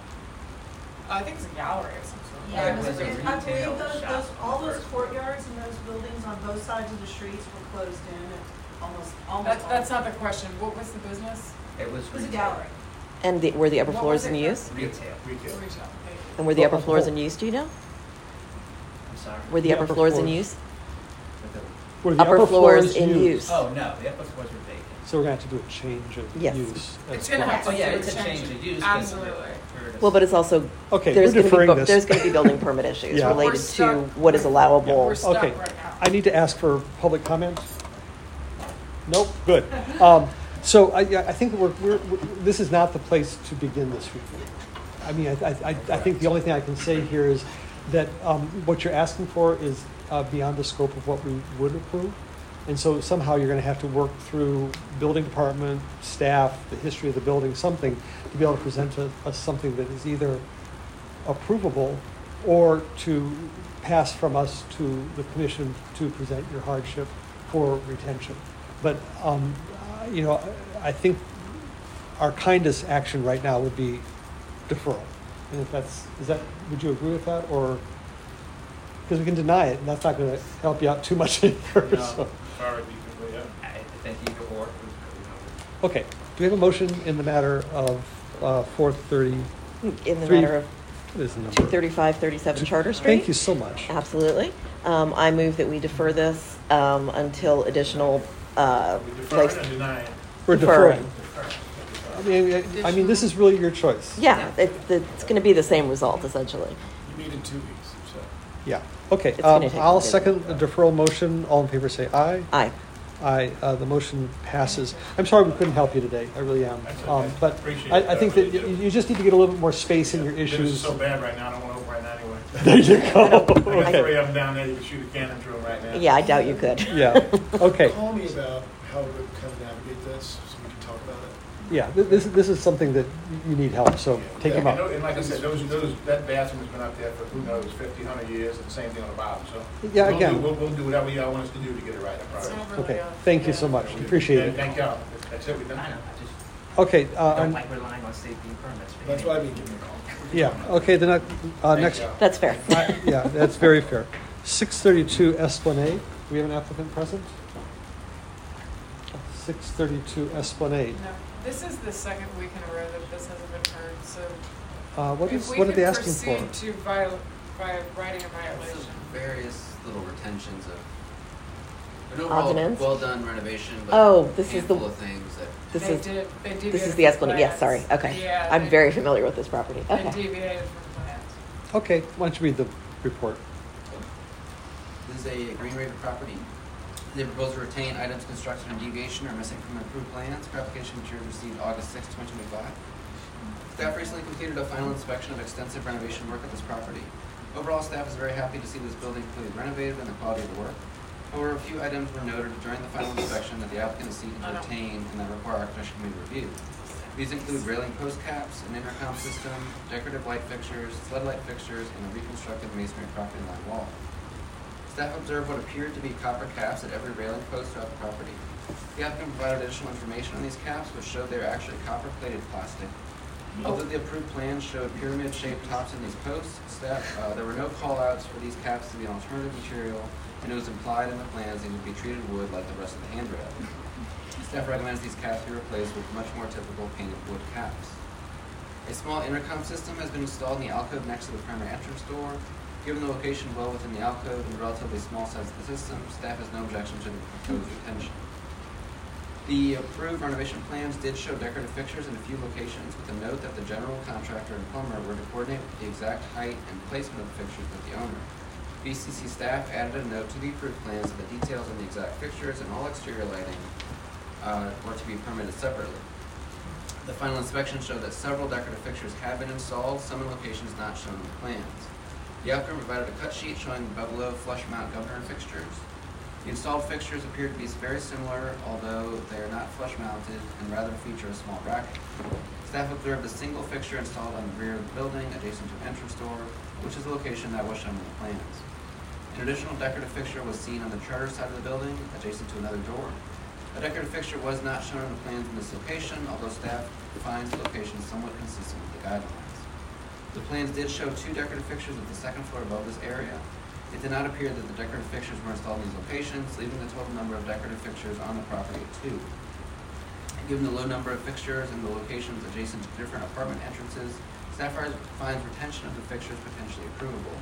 G: I think it's a gallery of some sort.
D: Yeah,
R: It was a
P: And I believe
R: retail
P: those,
R: shop
P: those, all those
R: first.
P: courtyards and those buildings on both sides of the streets were closed in and almost, almost
G: That,
P: all.
G: that's not the question. What was the business?
R: It was
P: It was a
R: retail.
P: gallery.
C: And the, were the upper
G: What
C: floors
G: was
C: in
G: it?
C: use?
R: Retail.
B: Retail.
G: Retail.
C: And were the
A: Well,
C: upper
A: of
C: floors
A: course.
C: in use, do you know?
R: I'm sorry.
C: Were the
A: The
C: upper
A: upper
C: floors in
A: floors.
C: use?
R: With the-
A: Were the
C: Upper floors in use.
R: Oh, no, the upper floors were vacant.
A: So we're gonna have to do a change of
C: Yes.
A: use.
G: It's
A: as
G: gonna
A: well.
G: have to
R: Oh, yeah,
G: do
R: it's a change of use. 'cause
G: Absolutely.
R: we're-
C: Well, but it's also,
A: Okay,
C: there's
A: we're
C: gonna be,
A: deferring
C: bu-
A: this.
C: there's gonna be building permit issues
A: Yeah.
C: related
G: We're
C: to
G: stuck.
C: what is allowable.
G: We're stuck
A: Okay.
G: right now.
A: I need to ask for public comment? Nope, good. Um, so I, yeah, I think we're, we're, we're- this is not the place to begin this review. I mean, I, I, I think the only thing I can say here is that, um, what you're asking for is, uh, beyond the scope of what we would approve. And so somehow you're gonna have to work through building department, staff, the history of the building, something, to be able to present to us something that is either approvable or to pass from us to the commission to present your hardship for retention. But, um, uh, you know, I I think our kindest action right now would be deferral. And if that's, is that, would you agree with that, or, because we can deny it, and that's not gonna help you out too much either,
S: No,
A: so.
S: sorry, be completely, yeah.
R: I think either or. would-
A: Okay, do we have a motion in the matter of, uh, four thirty?
C: In the
A: Three-
C: matter of
A: What is the number?
C: two thirty-five thirty-seven Charter Street?
A: Thank you so much.
C: Absolutely. Um, I move that we defer this, um, until additional, uh,
S: We defer
C: place.
S: it and deny it.
A: We're
C: Deferring.
A: deferring. I mean, I- I mean, this is really your choice.
C: Yeah, it, it's gonna be the same result essentially.
B: You need in two weeks, so.
A: Yeah, okay.
C: It's gonna
A: Um,
C: take a
A: I'll
C: bit.
A: second the deferral motion. All in favor say aye.
C: Aye.
A: Aye, uh, the motion passes. I'm sorry we couldn't help you today, I really am.
S: That's
A: Um,
S: okay.
A: But
S: Appreciate
A: I,
S: it.
A: I think
S: I
A: that
S: really
A: you
S: do.
A: you just need to get a little bit more space in your
S: This is
A: issues.
S: so bad right now, I don't want to open right now anyway.
A: There you go.
S: I got three
A: Okay.
S: of them down there, you can shoot a cannon through them right now.
C: Yeah, I doubt you could.
A: Yeah, okay.
B: Call me about how to kind of navigate this, so we can talk about it.
A: Yeah, th- this, this is something that you need help, so take
S: Yeah,
A: him
S: and
A: up.
S: tho- And like I said, those, those, that bathroom has been up there for, who knows, fifty, hundred years, and the same thing on the bottom, so.
A: Yeah,
S: we'll do-
A: again-
S: We'll, we'll do whatever y'all want us to do to get it right, I promise.
A: Okay, thank you so much, appreciate
S: And
A: it.
S: Thank y'all, that's it, we done.
R: I know, I just
A: Okay, uh,
R: don't
A: and-
R: like relying on safety and permits. for
B: That's
R: anything.
B: why I mean, give me a call.
A: yeah, okay, the next, uh,
S: Thank
A: next.
S: y'all.
C: That's fair.
A: Uh, Yeah, that's very fair. Six thirty-two Esplanade, we have an applicant present? Six thirty-two Esplanade.
G: No, this is the second week in a row that this hasn't been heard, so.
A: Uh, what
G: if
A: is,
G: we
A: what are
G: could
A: they asking for?
G: Proceed to viol, by writing a violation.
I: Various little retentions of, an overall
C: Ordinance?
I: well-done renovation, but
C: Oh, this is
I: handful
C: the-
I: of things that.
C: This
G: They
C: is,
G: did, they deviated
C: this is
G: from
C: the Esplanade, yes,
G: plans.
C: sorry, okay.
G: Yeah,
C: I'm
G: they-
C: very familiar with this property,
G: They
C: okay.
G: deviated from plans.
A: Okay, why don't you read the report?
I: This is a green rated property. They propose to retain items construction and deviation are missing from approved plans. For application materials received August sixth, twenty twenty-five. Staff recently completed a final inspection of extensive renovation work at this property. Overall, staff is very happy to see this building completely renovated and the quality of the work. However, a few items were noted during the final inspection that the applicant is seeking to retain and that require architecture committee review. These include railing post caps, an intercom system, decorative light fixtures, floodlight fixtures, and a reconstructed masonry property line wall. Staff observed what appeared to be copper caps at every railing post throughout the property. The applicant provided additional information on these caps, which showed they are actually copper-plated plastic. Although the approved plans showed pyramid-shaped tops in these posts, staff, uh, there were no call-outs for these caps to be an alternative material, and it was implied in the plans they would be treated wood like the rest of the handrail. Staff recommends these caps be replaced with much more typical painted wood caps. A small intercom system has been installed in the alcove next to the primary entrance door. Given the location well within the alcove and the relatively small size of the system, staff has no objection to the proposed retention. The approved renovation plans did show decorative fixtures in a few locations, with a note that the general contractor and plumber were to coordinate with the exact height and placement of the fixtures with the owner. B C C staff added a note to the approved plans of the details on the exact fixtures and all exterior lighting uh, were to be permitted separately. The final inspection showed that several decorative fixtures have been installed, some in locations not shown in the plans. The applicant provided a cut sheet showing the below flush mount governor fixtures. The installed fixtures appear to be very similar, although they are not flush mounted and rather feature a small bracket. Staff observed a single fixture installed on the rear of the building adjacent to an entrance door, which is the location that was shown in the plans. An additional decorative fixture was seen on the charter side of the building adjacent to another door. A decorative fixture was not shown in the plans in this location, although staff finds the location somewhat consistent with the guidelines. The plans did show two decorative fixtures at the second floor above this area. It did not appear that the decorative fixtures were installed in these locations, leaving the total number of decorative fixtures on the property at two. Given the low number of fixtures and the locations adjacent to different apartment entrances, staff finds retention of the fixtures potentially approvable.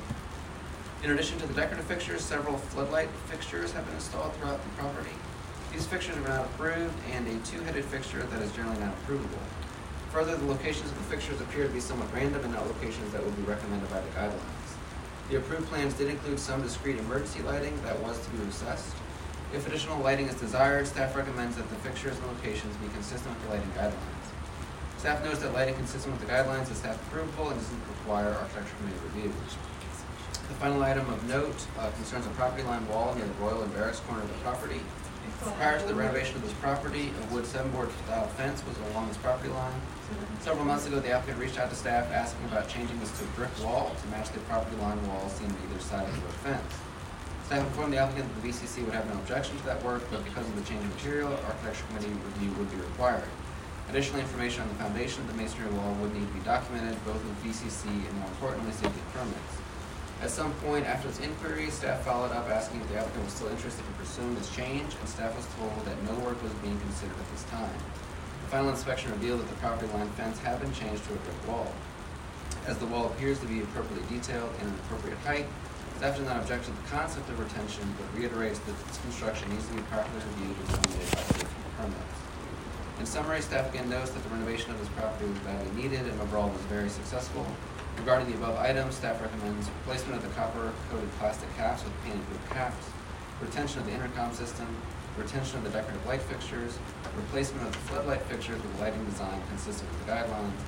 I: In addition to the decorative fixtures, several floodlight fixtures have been installed throughout the property. These fixtures are not approved, and a two-headed fixture that is generally not approvable. Further, the locations of the fixtures appear to be somewhat random and not locations that would be recommended by the guidelines. The approved plans did include some discrete emergency lighting that was to be recessed. If additional lighting is desired, staff recommends that the fixtures and locations be consistent with the lighting guidelines. Staff knows that lighting consistent with the guidelines is staff approvable and doesn't require architecture committee review. The final item of note uh, concerns a property line wall near the Royal and Barracks corner of the property. Prior to the renovation of this property, a wood seven-board style fence was along this property line. Several months ago, the applicant reached out to staff asking about changing this to a brick wall to match the property line wall seen on either side of the wood fence. Staff informed the applicant that the V C C would have no objection to that work, but because of the change in material, architecture committee review would be required. Additional information on the foundation of the masonry wall would need to be documented, both with V C C and, more importantly, safety permits. At some point after this inquiry, staff followed up asking if the applicant was still interested in pursuing this change, and staff was told that no work was being considered at this time. The final inspection revealed that the property line fence had been changed to a brick wall. As the wall appears to be appropriately detailed and an appropriate height, staff does not object to the concept of retention, but reiterates that its construction needs to be properly reviewed and permitted by safety permits. In summary, staff again notes that the renovation of this property was badly needed and overall was very successful. Regarding the above items, staff recommends replacement of the copper-coated plastic caps with painted wood caps, retention of the intercom system, retention of the decorative light fixtures, replacement of the floodlight fixtures with lighting design consistent with the guidelines,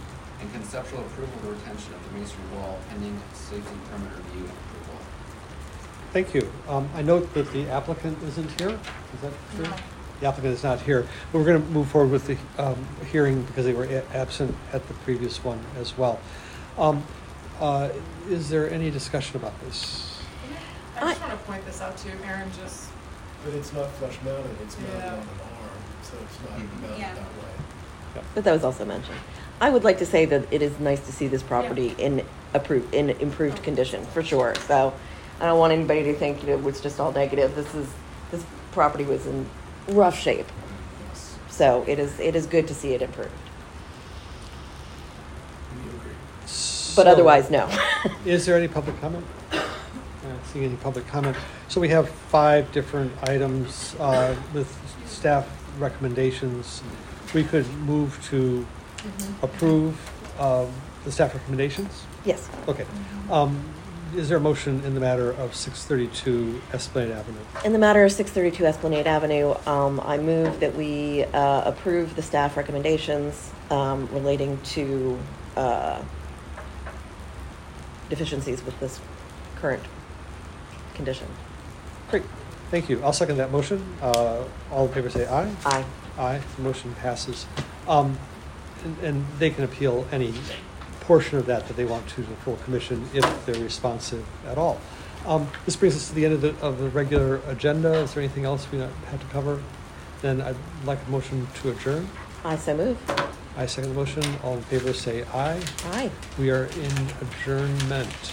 I: and conceptual approval of the retention of the masonry wall pending safety permit review and approval.
A: Thank you. Um, I note that the applicant isn't here. Is that true?
G: No.
A: The applicant is not here. But we're going to move forward with the um, hearing because they were a- absent at the previous one as well. Um, uh, is there any discussion about this?
G: I just want to point this out too, Aaron just,
B: But it's not flush mounted, it's mounted
G: Yeah.
B: on an arm, so it's not mounted
D: Yeah.
B: that way.
C: But that was also mentioned. I would like to say that it is nice to see this property in approved, in improved condition, for sure. So I don't want anybody to think, you know, it's just all negative. This is, this property was in rough shape. So it is, it is good to see it improved. But
A: So,
C: otherwise, no.
A: Is there any public comment? I don't see any public comment. So we have five different items uh, with staff recommendations. We could move to approve um, the staff recommendations?
C: Yes.
A: Okay. Um, Is there a motion in the matter of six thirty-two Esplanade Avenue?
C: In the matter of six thirty-two Esplanade Avenue, um, I move that we uh, approve the staff recommendations um, relating to uh, deficiencies with this current condition.
A: Great. Thank you. I'll second that motion. Uh, All in favor say aye.
C: Aye.
A: Aye. The motion passes. Um, and, and they can appeal any portion of that that they want to the full commission if they're responsive at all. Um, this brings us to the end of the, of the regular agenda. Is there anything else we not have to cover? Then I'd like a motion to adjourn.
C: I so move.
A: I second the motion. All in favor say aye.
C: Aye.
A: We are in adjournment.